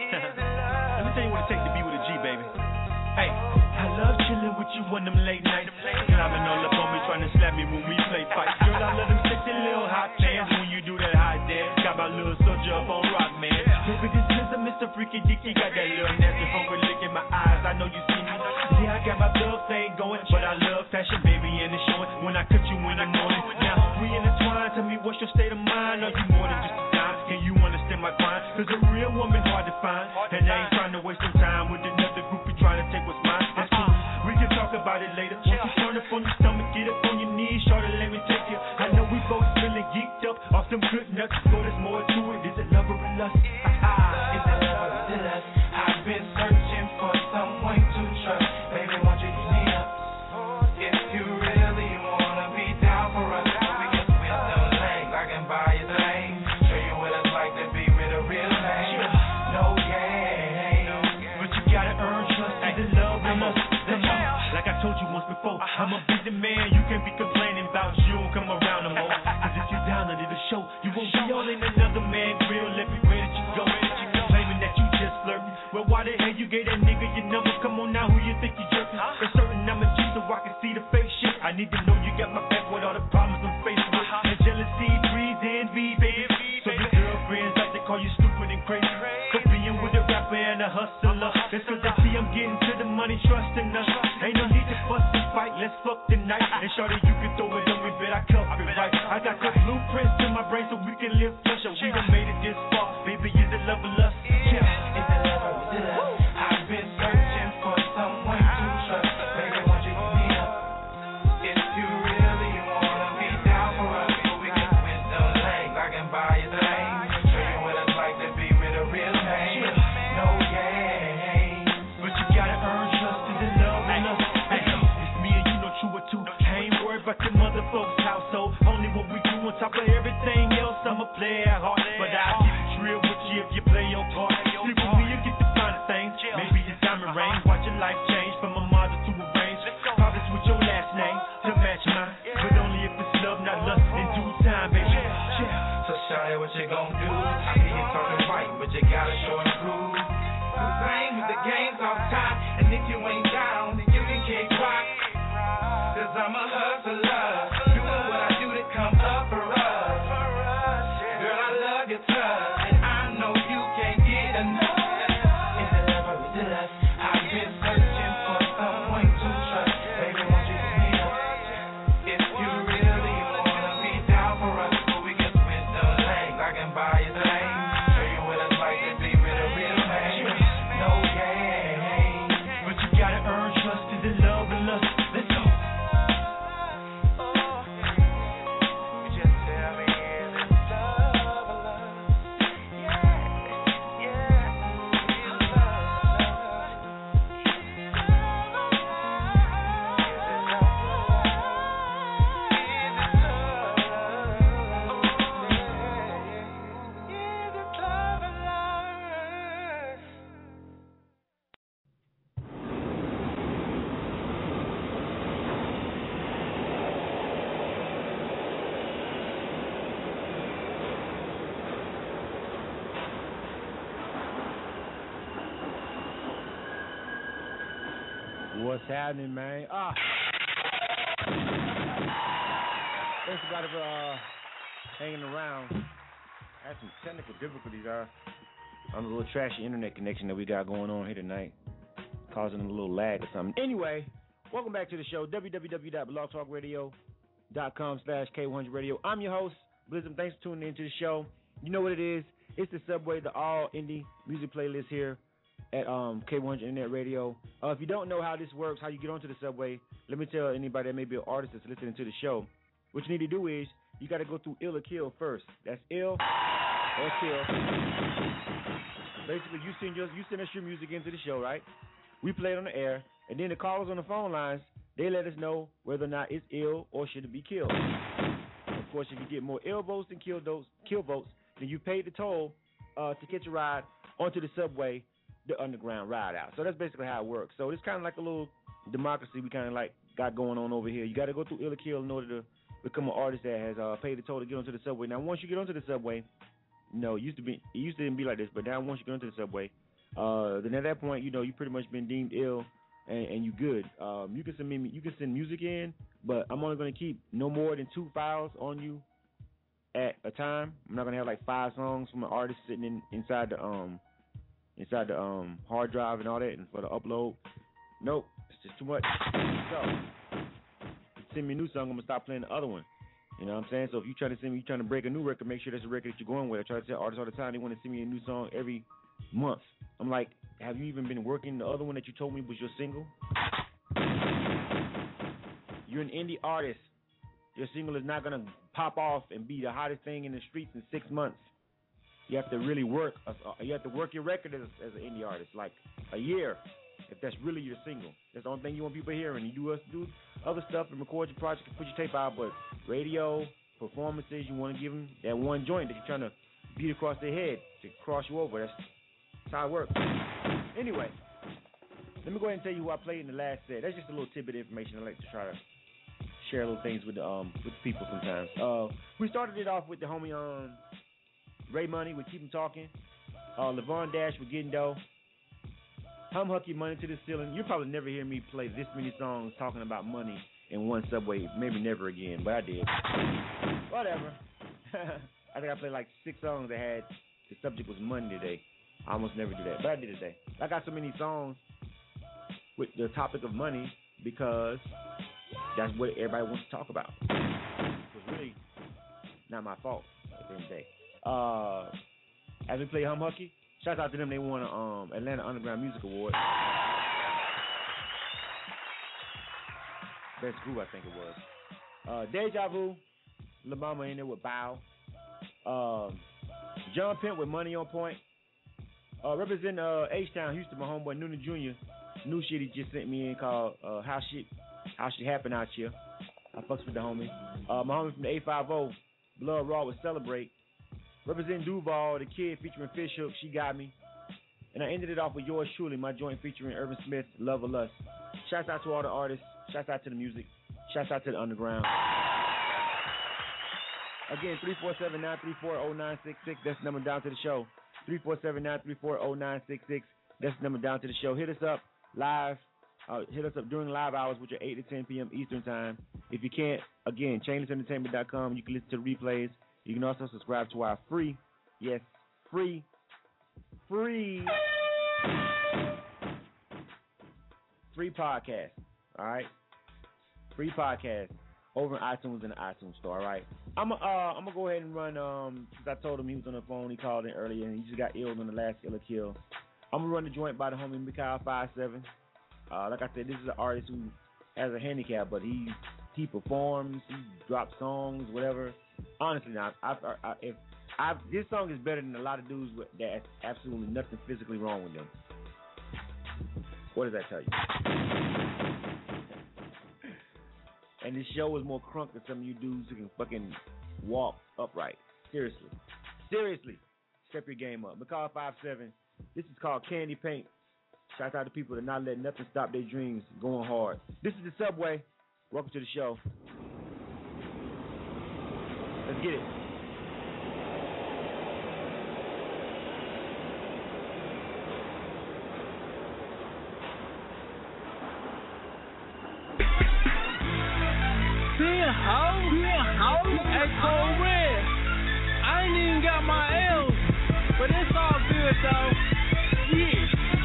Speaker 5: Let me tell you what it takes to be with a G, baby. Hey, I love chilling with you on them late nights. Climbing all up on me, trying to slap me when we play fights. Girl, I love them sexy little hot hands when you do that hot dance. Got my little soldier up on rock, man. Baby, this is a Mister Freaky Dicky. Got that little nasty hungry look in my eyes. I know you see me. See, I got my love thing going, but I love fashion, baby, and it's showing when I cut you in the morning. Now, we intertwined. Tell me what's your state of mind? Are you more than just a dime? Can you understand my grind? Cause a real woman hard to find. And I ain't trying to waste some time with another groupie trying to take what's mine. That's cool. We can talk about it later. Once you turn up on your stomach, get up on your knees, shorty, let me take you. I know we both feeling geeked up off them good nuts. So there's more to it. Is it love or lust? Is it love or lust? I've been searching for someone to trust. Baby, won't you hit me up? If you really wanna be down for us, we can switch them lanes. I can buy you things. Show you what it's like to be with a real name. No game, but you gotta earn trust. Is it love or lust? Like I told you once before, I'm a busy man. You can't be complaining about you don't come around no more. Cause if you down under the show, you won't be all in another man grill. Let me where did you go? Claiming that you just flirting. Well, why the hell you gave that nigga your number? Come on now, who you think you jerking? For certain I'm a G so I can see the fake shit. I need to know you got my back with all the problems I'm facing with. And jealousy breeds envy, baby. So your girlfriends like to call you stupid and crazy. For being with a rapper and a hustler. That's cause they see I'm getting to the money, trusting us. Ain't no need to fuss and fight, let's fuck tonight. And shorty, you can throw it on me, bet I cuff it right. I got the blueprints in my brain so we can live flush. We done made it this far, baby, is it love or lust? Yeah, is it love or lust? I've been searching for someone to trust. Baby, won't you hit me up? If you really wanna be down for us, we can switch the lanes. I can buy you things. Show you what it's like to be with a real name. No game, but you gotta earn trust. Is it love or lust? Hey, it's me and you, no true or two. I ain't worried about the mother folks' household. Only what we do on top of everything else. I'ma play it hard, but I'll keep it real with you if you play your part. Sleep with me, you get the finer things. Maybe it's diamond ring. Watch your life change from a model to a range. Probably switch your last name to match mine, but only if it's love, not lust. In due time, baby. Yeah. So shawty, what you gon' do? I hear you talking right, but you gotta show and prove. The same with the games off top, and if you ain't down, then you can kick rock. Cause I'm a hustler, doing what I do to come up for us. Girl, I love your touch, and I know you can't get enough. Is it love or is it lust? I've been searching for someone to trust. Baby, won't you hit me up? If you really wanna be down for us, we can switch the lanes. I can buy you things. Show you what it's like to be with a real name. No game, but you gotta earn trust. Is it love or lust? Let's go.
Speaker 4: What's happening, man? Ah. Thanks everybody for uh, hanging around. Had some technical difficulties uh, on the little trashy internet connection that we got going on here tonight, causing a little lag or something. Anyway, welcome back to the show, w w w dot blog talk radio dot com slash K one hundred radio. I'm your host, Blizzard. Thanks for tuning into the show. You know what it is. It's the Subway, the all indie music playlist here at um, K one hundred Internet Radio. Uh, if you don't know how this works, how you get onto the Subway, let me tell anybody that may be an artist that's listening to the show. What you need to do is you got to go through Ill or Kill first. That's Ill or Kill. Basically, you send your, you send us your music into the show, right? We play it on the air, and then the callers on the phone lines, they let us know whether or not it's ill or should it be killed. Of course, if you get more ill votes than kill votes, kill votes, then you pay the toll uh, to catch a ride onto the Subway, the underground ride out. So that's basically how it works. So it's kind of like a little democracy we kind of like got going on over here. You got to go through Ill or Kill in order to become an artist that has uh, paid the toll to get onto the Subway. Now, once you get onto the Subway, no, it used to be it used to be like this, but now once you get onto the Subway, uh, then at that point, you know, you pretty much been deemed ill and, and you good. Um, you can send me, you can send music in, but I'm only going to keep no more than two files on you at a time. I'm not going to have like five songs from an artist sitting in, inside the um inside the um hard drive and all that, and for the upload. Nope, it's just too much. So send me a new song, I'm gonna stop playing the other one. You know what I'm saying? So if you trying to send me, you trying to break a new record, make sure that's a record that you're going with. I try to tell artists all the time they want to send me a new song every month. I'm like, have you even been working the other one that you told me was your single? You're an indie artist. Your single is not gonna pop off and be the hottest thing in the streets in six months. You have to really work. Uh, you have to work your record as, as an indie artist, like a year, if that's really your single. That's the only thing you want people hearing. You do us do other stuff and record your project and put your tape out, but radio performances, you want to give them that one joint that you're trying to beat across their head to cross you over. That's, that's how it works. Anyway, let me go ahead and tell you who I played in the last set. That's just a little tidbit of information I like to try to share little things with the um with the people sometimes. Uh, we started it off with the homie um Ray Money with Keep 'Em Talking, uh, Levon Dash with Getting Dough, Hum Hucky Money to the Ceiling. You'll probably never hear me play this many songs talking about money in one Subway, maybe never again, but I did. Whatever. I think I played like six songs that had the subject was money today. I almost never do that, but I did today. I got so many songs with the topic of money because that's what everybody wants to talk about. It's really not my fault at the end of the day. Uh, as we play Hum Hucky, shout out to them. They won an um, Atlanta Underground Music Award. Best group, I think it was. Uh, Deja Vu, La Mama in there with Bow. Um, John Pent with Money on Point. Uh, representing uh, H-Town, Houston, my homeboy Nuna Junior New shit he just sent me in called uh, How Shit How Shit Happen Out Here. I fucks with the homie. Uh, my homie from the eight five zero, Blood Raw with Celebrate. Representing Duval, the kid featuring Fish Hook, She Got Me. And I ended it off with Yours Truly, my joint featuring Irvin Smith, Love or Lust. Shouts out to all the artists. Shouts out to the music. Shouts out to the underground. Again, three four seven, nine three four, zero nine six six. That's the number down to the show. three four seven, nine three four, zero nine six six. That's the number down to the show. Hit us up live. Uh, hit us up during live hours, which are eight to ten p.m. Eastern Time. If you can't, again, chainless entertainment dot com. You can listen to the replays. You can also subscribe to our free, yes, free, free, free podcast. All right, free podcast over in iTunes and the iTunes Store. All right, I'm uh, I'm gonna go ahead and run. Um, since I told him he was on the phone, he called in earlier and he just got ill on the last Ill or Kill. I'm gonna run the joint by the homie Mikhail five seven. Uh, like I said, this is an artist who has a handicap, but he he performs, he drops songs, whatever. Honestly, now, I, I, I, if I, this song is better than a lot of dudes with, that has absolutely nothing physically wrong with them. What does that tell you? And this show is more crunk than some of you dudes who can fucking walk upright. Seriously. Seriously. Step your game up. Mikhail five seven. This is called Candy Paint. Shout out to people that not letting nothing stop their dreams going hard. This is the Subway. Welcome to the show. Let's get it.
Speaker 19: hoe, being hoe. Hey, Cold Red, I ain't even got my L's, but it's all good though. Yeah.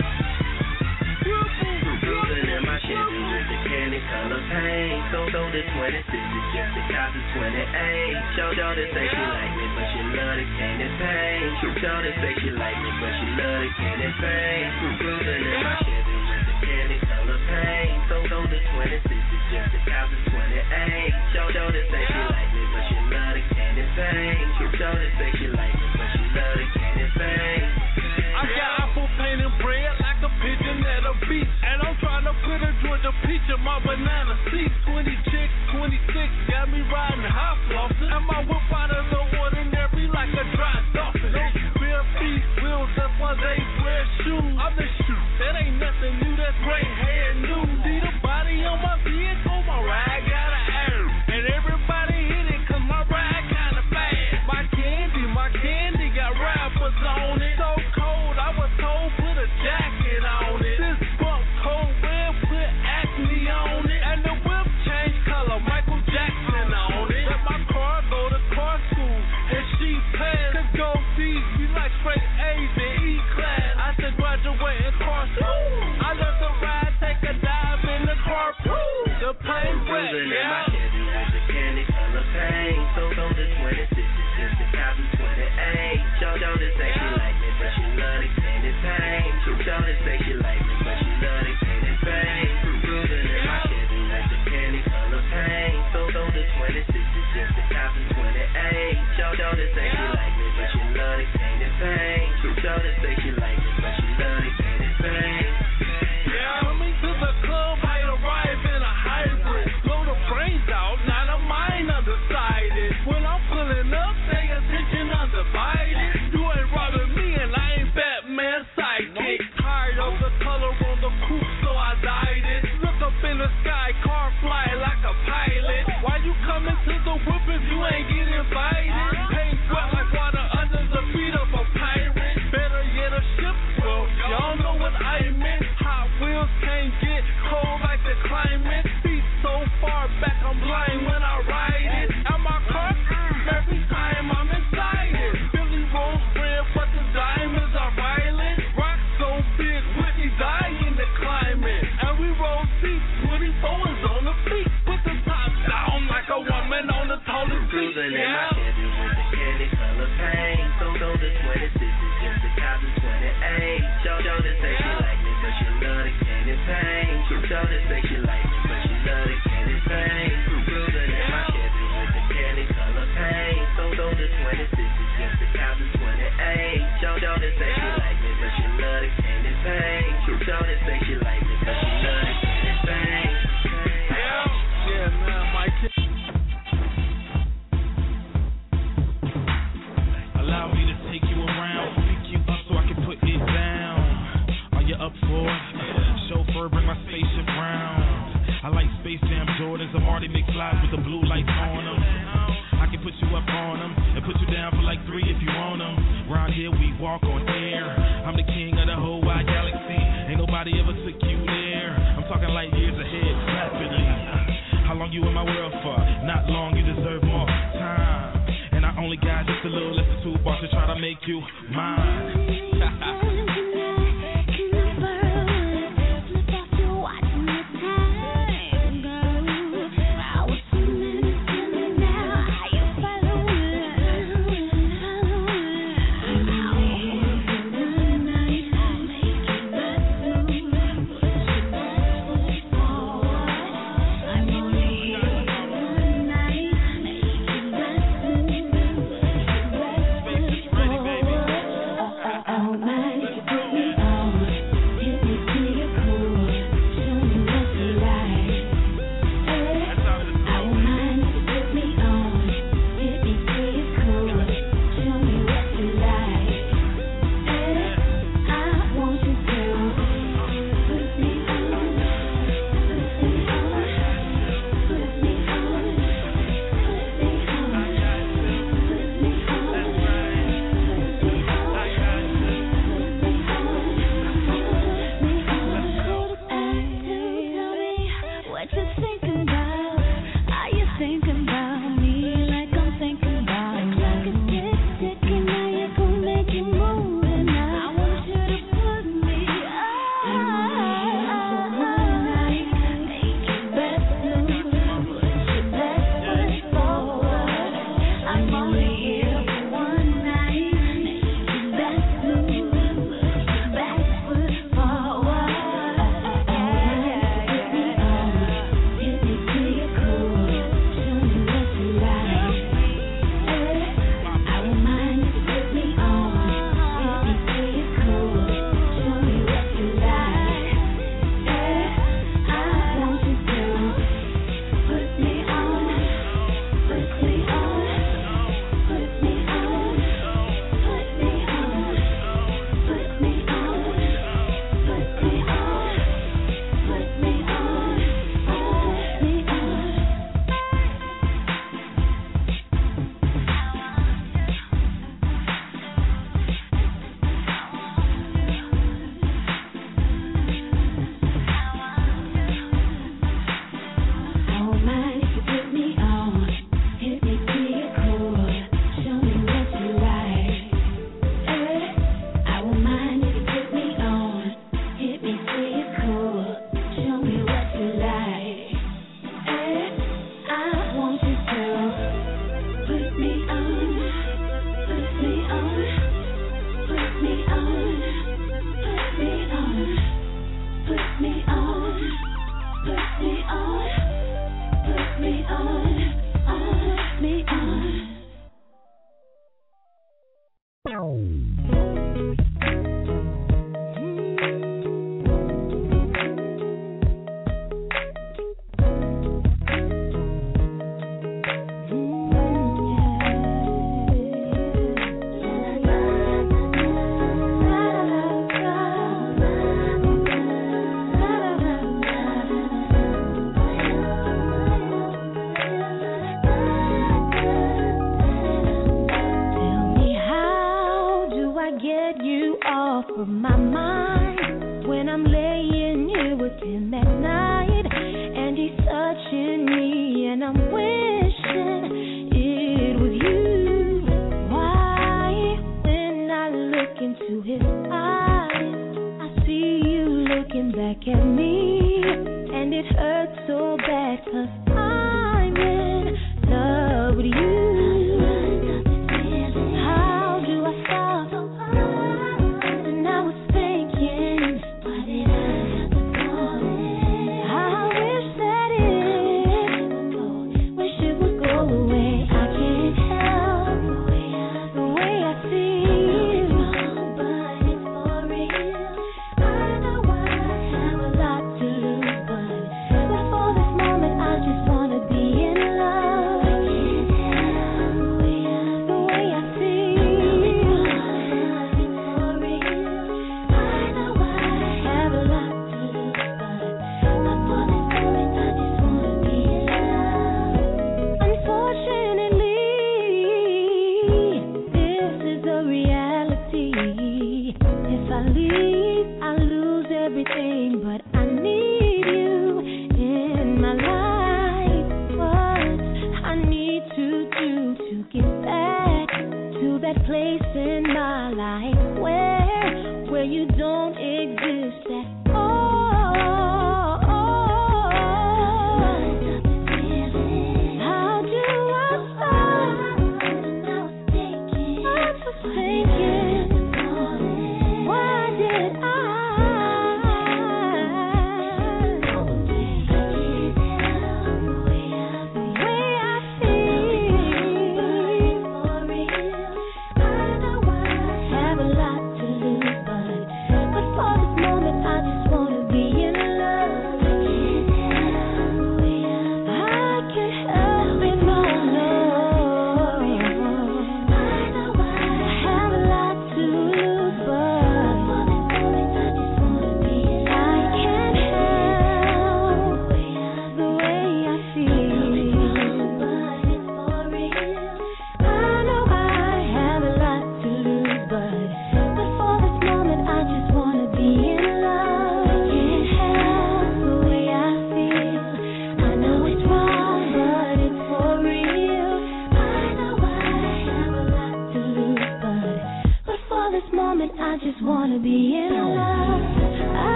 Speaker 6: Cruising in my Chevy with the candy color paint. So so the twenty-six is just the cost of twenty-eight. Show Shorty say she like me, but she love the candy paint. Shorty say she like me, but she love the candy paint. Cruising in my Chevy with the candy color paint. So so the twenty-six is just the cost of twenty-eight. Show Shorty say she like me, but she love the candy paint. Shorty say she like me, but she love the candy paint.
Speaker 19: I got apple paint and bread like a pigeon at a beach. And I'm trying to put a Georgia peach in my banana seat. twenty chicks, twenty-six, got me riding hot flossing. And my whip out of the ordinary like a dry dolphin. Bare feet, wheels, that's why they wear shoes. I'm the shoe, that ain't nothing new, that's great hair new. See the body on my vehicle, my ride got an air. And everybody hit it cause my ride kinda bad. My candy, my candy got rappers on it. So cold, I was told put a jacket on it. This bump cold red, put acne on it. And the whip changed color, Michael Jackson on it. Let my car go to car school, and she passed. Cause gold C's be like straight A's in E-class. I said graduate in car school. I left the ride, take a dive in the carpool. The paint wet, yeah.
Speaker 6: The candy color paint. So so the twenty-six is just the cost of twenty-eight. Shorty say she like me, but she love the candy paint. Shorty say she like me, but she love the candy paint. Cruising in my Chevy with the candy color paint. So so the twenty-six is just the cost of twenty-eight. Shorty say she like me, but she love the candy paint. Shorty say she like me, but she love the candy paint.
Speaker 19: Yeah, coming to the club, I arrive in a hybrid. Blow the brains out, not a mind undecided. When I'm pulling up, pay attention undivided. You ain't robbing me and I ain't Batman sidekick. Tired of the color on the coupe, so I dyed it. Look up in the sky, car fly like a pilot. Why you coming to the whip if you ain't get invited? Paint wet like water under the feet of a pirate. Better yet a ship, well, y'all know what I meant. Hot wheels can't get cold like the climate. Feet so far back, I'm blind when I ride it. And my car, every time I'm inside it. Billy Rose red, but the diamonds are violet. Rock so big, Whitney dying to climb it. And we roll seats, twenty-fours on the feet. Put the top down like a woman on the toilet seat.
Speaker 6: Cruising in my Chevy with the candy color paint. So so the twenty-six is just the cost of twenty-eight. Shorty say she like me, but she love the candy paint. Shorty say she like me, but she love the candy paint. Cruising in my Chevy with the candy color paint. So so the twenty-six is just the cost of twenty-eight. Shorty say she like me, but she love the candy paint. Shorty say she like me, but she love the candy paint.
Speaker 19: Yeah, yeah, man, my kid.
Speaker 5: Allow me to take you around, pick you up so I can put it down. Are you up for it? Chauffeur, bring my spaceship round. I like Space Jam Jordans, I'm Marty McFly with the blue lights on them. I can put you up on them and put you down for like three if you want them. Round here we walk on air. I'm the king of the whole wide galaxy. Ain't nobody ever took you there. I'm talking like years ahead, rapidly. How long you in my world for? Not long, you deserve more time. And I only got just a little less than two bars to try to make you mine.
Speaker 18: Oh,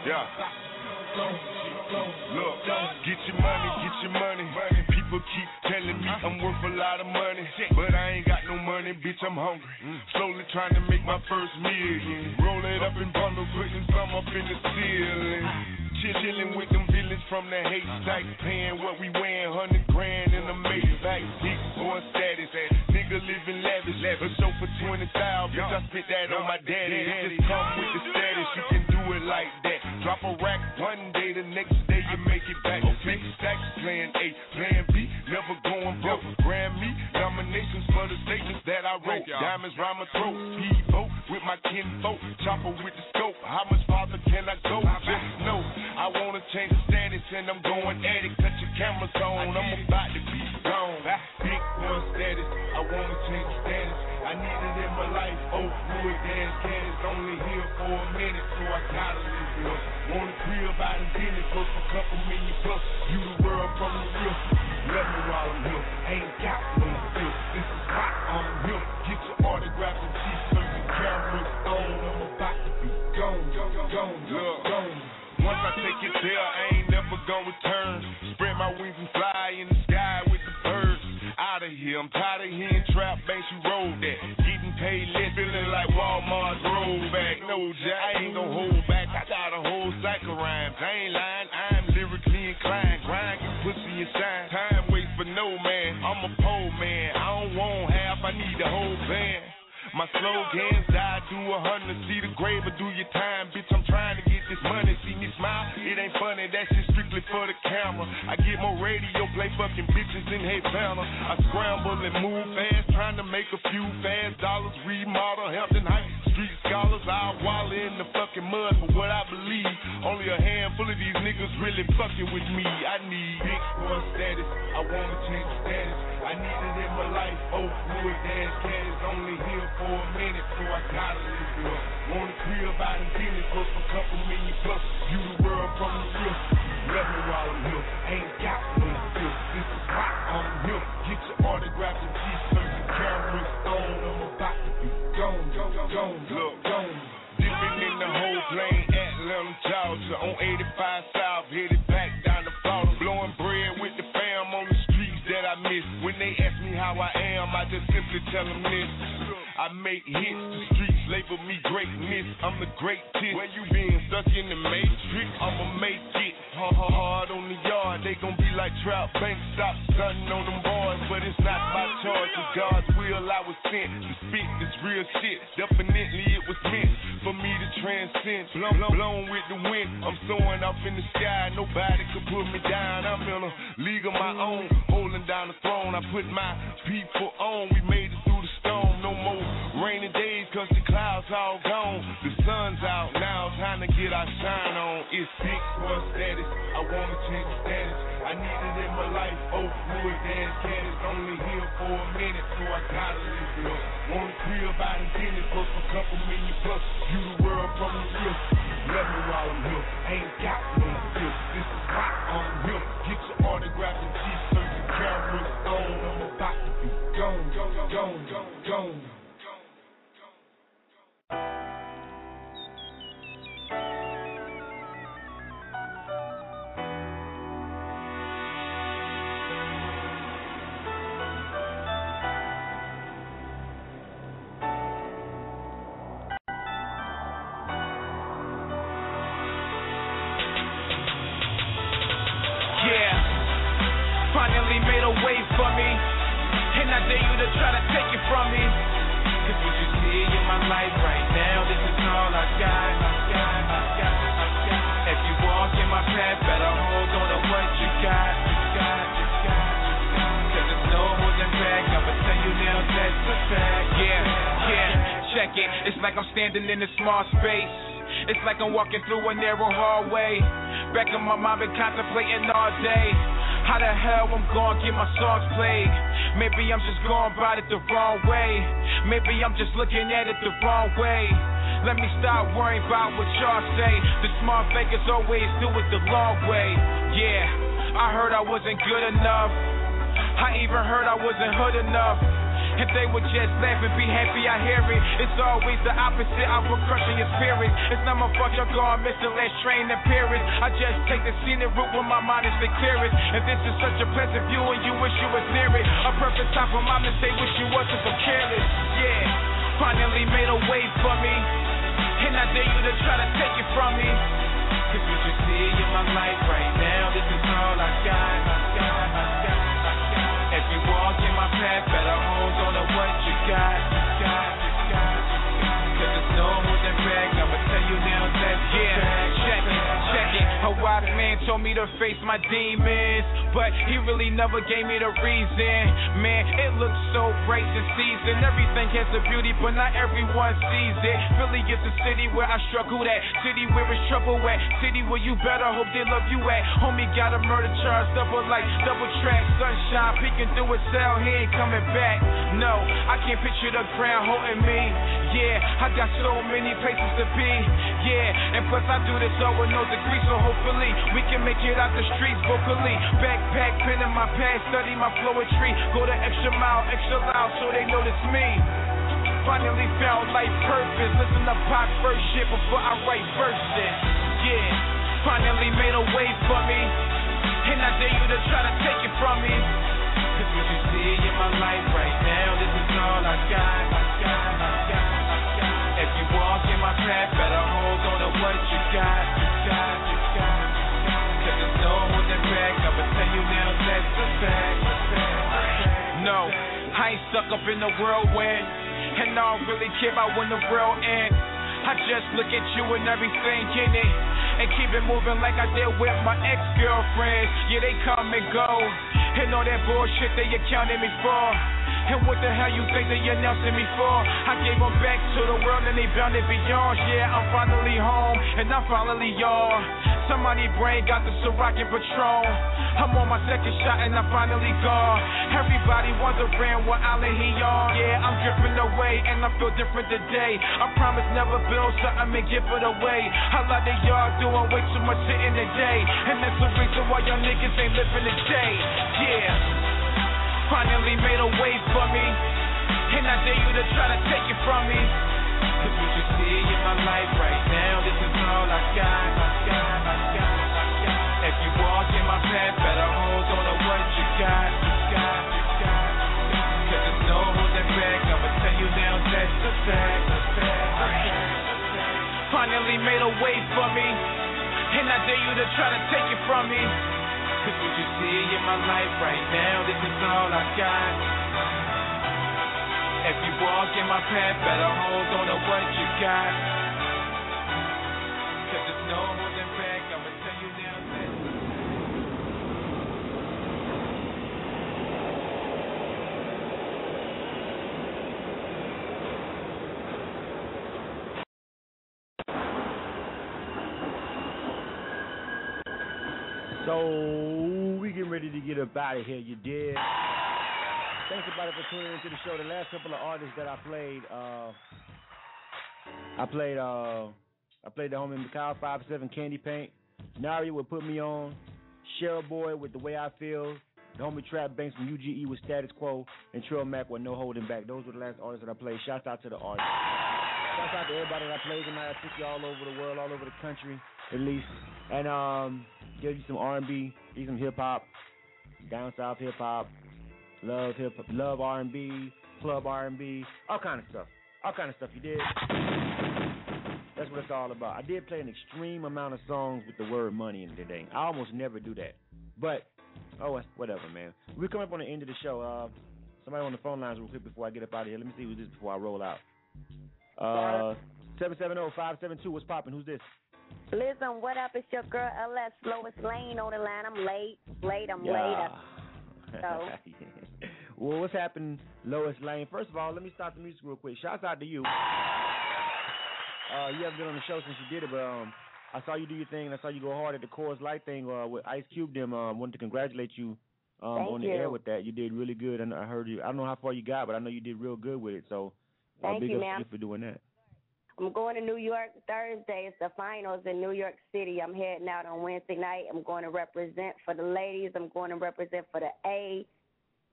Speaker 8: Yeah. Look, get your money, get your money. People keep telling me I'm worth a lot of money, but I ain't got no money, bitch, I'm hungry. Slowly trying to make my first million. Roll it up in bundles, putting some up in the ceiling. Chillin' with them villains from the hate site, paying what we wearing, hundred grand in a Maybach. Big boy status, nigga living lavish. A show for twenty thousand, bitch, I spent that on my daddy. It just come with the status, you can do it like that. Drop a rack one day, the next day you make it back. Big stacks, plan A, plan B, never going broke. Grammy nominations for the statements that I wrote. Diamonds round my throat, speedboat with my kinfolk, chopper with the scope. How much farther can I go? Just know I wanna change the status and I'm going at it. Cut your cameras on, I'm about to be gone. Big one status, I wanna change the status. I need it in my life. Oh, wood gas cannon, only here for a minute, so I gotta live it up. Want a crib out in business, worth a couple million plus. You the world from the real. Let me while I'm here. Ain't got no feel. This is hot, I'm here. Get your autographs and t-shirts and cameras on. I'm about to be gone, gone, gone, Look, gone. Once I take it there, I ain't never gonna return. Spread my wings and fly in the sky with the birds. Out of here, I'm tired of hearing trap banks you roll that. Getting paid less, feeling like Walmart's rollback. No, Jack, I ain't gon' hold back. I got a whole cycle of rhymes. I ain't lying, I'm lyrically inclined. Grind, you pussy and shine. Time waits for no man. I'm a pole man. I don't want half, I need the whole band. My slogans, die, do a hundred. See the grave or do your time, bitch. I'm trying to get this money. See me smile, it ain't funny. That shit strictly for the camera. I get more radio play, fucking bitches in Havana. I scramble and move fast, trying to make a few fast dollars. Remodel Hampton Heights, street scholars. I'll wallow in the fucking mud for what I believe. Only a handful of these niggas really fucking with me. I need big boy status. I wanna change the status. I need it in my life. Oh, wood dash cat is only here for a minute, so I gotta live it up. Want a crib out in business, worth a couple million plus. You the world from the real. Let me while I'm here. Ain't got no feel. This is hot, I'm here. Get your autographs and t-shirts and cameras on. I'm about to be gone, gone, gone, Look, gone. Dipping in the whole plane, Atlanta, Georgia. On eighty-five South, headed back down to Florida. Blowing bread with the fam on the streets that I miss. When they ask me how I am, I just simply tell them this. I make hits, the streets label me greatness. I'm the greatest. Where you been, stuck in the matrix? I'ma make it. Hard, hard, hard on the yard. They gon' be like Trout Bank, stop stunting on them boys. But it's not my charge, it's God's will. I was sent to spit this real shit. Definitely it was meant for me to transcend. Blown, blown with the wind, I'm soaring off in the sky. Nobody could put me down. I'm in a league of my own, holding down the throne. I put my people on. We made it through the storm. No more rainy days, cause the clouds all gone. The sun's out now, time to get our shine on. It's big boy status, I wanna change the status. I need it in my life. Oh, wood dash cat is only here for a minute, so I gotta live it up. Want a crib out in business, worth a couple million plus. You the world from the real. Let me while I'm here. Ain't got no feel. This is hot, I'm here. Get your autographs and t-shirts and cameras on. I'm about to be gone, gone, gone, gone, gone.
Speaker 2: Finally made a way for me, and I dare you to try to take it from me. Cause what you see in my life right now, this is all I got, I got, I got, I got. If you walk in my path, better hold on to what you got, you got, you got, you got. Cause there's no holding back, I'ma tell you now that's a fact. Yeah, yeah, check it, it's like I'm standing in a small space. It's like I'm walking through a narrow hallway. Back in my mind, been contemplating all day. How the hell I'm gonna get my songs played? Maybe I'm just going about it the wrong way. Maybe I'm just looking at it the wrong way. Let me stop worrying about what y'all say. The smart fakers always do it the long way. Yeah, I heard I wasn't good enough. I even heard I wasn't hood enough. And they would just laugh and be happy I hear it. It's always the opposite, I will crush in your spirit. It's not my fault you're gone missing last train in Paris. I just take the scenic route when my mind is the clearest. If this is such a pleasant view and you wish you was near it, a perfect time for my mistake, wish you wasn't so careless. Yeah, finally made a way for me, and I dare you to try to take it from me. Cause you can see in my life right now, this is all I got, I got, I got, I got. If you walk in my path, better hold on to what you got, you got, you got, you got. Cause there's no holding back, I'ma tell you now that yeah, check it, check it. A wise man told me to face my demons, but he really never gave me the reason. Man, it looks so bright this season. Everything has a beauty, but not everyone sees it. Philly is a city where I struggle at, city where it's trouble at, city where you better hope they love you at. Homie got a murder charge, double like double track, sunshine peeking through a cell, he ain't coming back. No, I can't picture the ground holding me. Yeah, I got so many places to be. Yeah, and plus I do this all with no degree, so hopefully we can make it out the streets vocally. Backpack, pen in my past, study my poetry, go the extra mile, extra loud so they notice me. Finally found life purpose, listen to Pac first shit before I write verses. Yeah, finally made a way for me, and I dare you to try to take it from me. Cause what you see in my life right now, this is all I got, I got, I got, I got. If you walk in my path, better hold on to what you got, you got, you got, you got. Cause there's no holding back, I'ma tell you now that's a fact, a fact, a fact. No, I ain't stuck up in the whirlwind, and I don't really care about when the world ends. I just look at you and everything in it, and keep it moving like I did with my ex-girlfriends. Yeah, they come and go, and all that bullshit they accounted me for. And what the hell you think they announcing me for? I gave them back to the world and they bound it beyond. Yeah, I'm finally home, and I'm finally y'all. Somebody brain got the Ciroc and Patron. I'm on my second shot and I'm finally gone. Everybody wondering what island he on. Yeah, I'm dripping away and I feel different today. I promise never build something and give it away. A lot of y'all doing way too much shit in the day, and that's the reason why y'all niggas ain't living the day. Yeah, finally made a way for me, and I dare you to try to take it from me. Cause what you see in my life right now, this is all I got, I got, I got, I got. If you walk in my path, better hold on to what you got, you got, you got, you got. Cause there's no holding back, I'ma tell you now that's the fact, the fact, the fact. Finally made a way for me, and I dare you to try to take it from me. Cause what you see in my life right now, this is all I got. If you walk in my path, better hold on to what you got. Cause there's no holding back, I'ma tell you now that.
Speaker 4: So we getting ready to get up out of here, you did. Thanks everybody for tuning into the show. The last couple of artists that I played, uh, I played, uh, I played the homie Mikhail five seven Candy Paint. Nari would put me on. Cheryl Boy with The Way I Feel. The homie Trap Banks from U G E with Status Quo, and Trill Mac with No Holding Back. Those were the last artists that I played. Shouts out to the artists. Shouts out to everybody that I played tonight. I took you all over the world, all over the country, at least. And um, give you some R and B, give you some hip hop, down south hip hop. Love hip hop, love R and B, club R and B, all kind of stuff, all kind of stuff. You did. That's what it's all about. I did play an extreme amount of songs with the word money in it today. I almost never do that, but oh, whatever, man. We're coming up on the end of the show. Uh, somebody on the phone lines real quick before I get up out of here. Let me see who's this before I roll out. Uh, seven seven zero five seven two. What's popping? Who's this?
Speaker 10: Listen, what up? It's your girl L S Lois Lane on the line. I'm late, late. I'm
Speaker 4: yeah.
Speaker 10: late. I- So.
Speaker 4: Well, what's happening, Lois Lane? First of all, let me stop the music real quick. Shouts out to you. Uh, you haven't been on the show since you did it, but um, I saw you do your thing, and I saw you go hard at the Coors Light thing uh, with Ice Cube. Them um, wanted to congratulate you um,
Speaker 10: Thank
Speaker 4: on the
Speaker 10: you.
Speaker 4: air with that. You did really good, and I heard you. I don't know how far you got, but I know you did real good with it. So, uh,
Speaker 10: Thank
Speaker 4: big
Speaker 10: you,
Speaker 4: up
Speaker 10: ma'am.
Speaker 4: to you for doing that.
Speaker 10: I'm going to New York Thursday. It's the finals in New York City. I'm heading out on Wednesday night. I'm going to represent for the ladies. I'm going to represent for the A.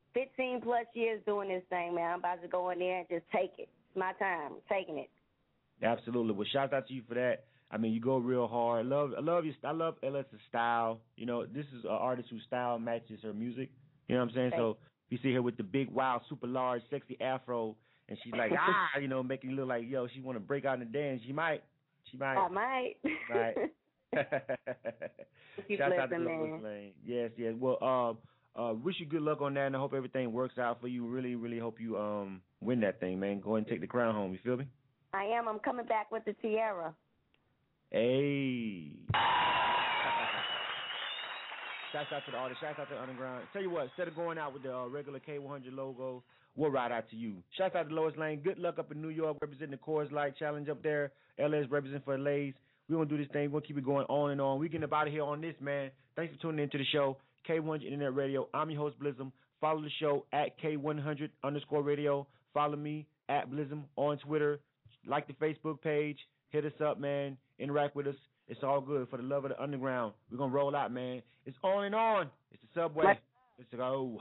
Speaker 10: fifteen plus years doing this thing, man. I'm about to go in there and just take it. It's my time. I'm taking it.
Speaker 4: Absolutely. Well, shout out to you for that. I mean, you go real hard. I love, I love you. I love Ellis's style. You know, this is an artist whose style matches her music. You know what I'm saying?
Speaker 10: Thanks.
Speaker 4: So you see her with the big, wild, super large, sexy afro, and she's like, ah, you know, making you look like, yo, she want to break out and dance. She might. She might.
Speaker 10: I might.
Speaker 4: Right.
Speaker 10: You
Speaker 4: Shout out to
Speaker 10: blessing,
Speaker 4: Lois
Speaker 10: man.
Speaker 4: Lane. Yes, yes. Well, uh, uh, wish you good luck on that, and I hope everything works out for you. Really, really hope you um win that thing, man. Go ahead and take the crown home. You feel me?
Speaker 10: I am. I'm coming back with the tiara.
Speaker 4: Hey. Shouts out to the artist. Shouts out to the underground. Tell you what, instead of going out with the uh, regular K one hundred logo, we'll ride out to you. Shouts out to Lois Lane. Good luck up in New York representing the Coors Light Challenge up there. L A is representing for Lays. We're going to do this thing. We're going to keep it going on and on. We're getting up out of here on this, man. Thanks for tuning into the show. K one hundred Internet Radio. I'm your host, Blizzum. Follow the show at K one hundred underscore radio. Follow me at Blizzum on Twitter. Like the Facebook page. Hit us up, man. Interact with us. It's all good. For the love of the underground, we're going to roll out, man. It's on and on. It's the subway. Let's, Let's go.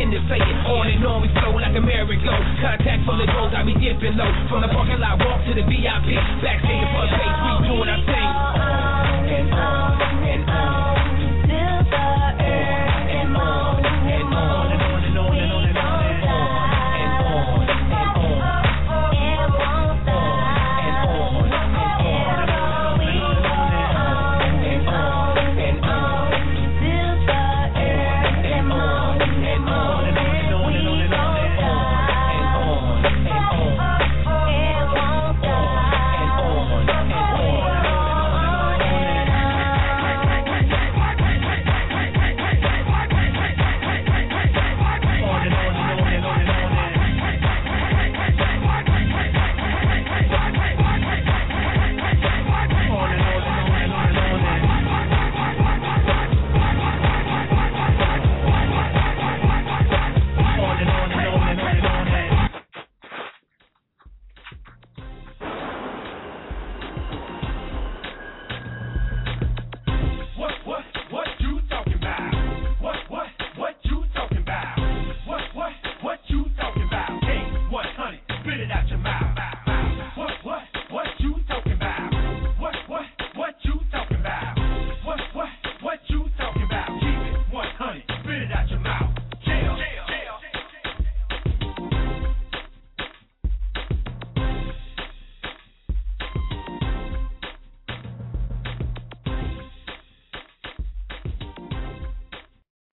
Speaker 2: Contact from the road, got me dipping low. From the parking lot, walk to the beat.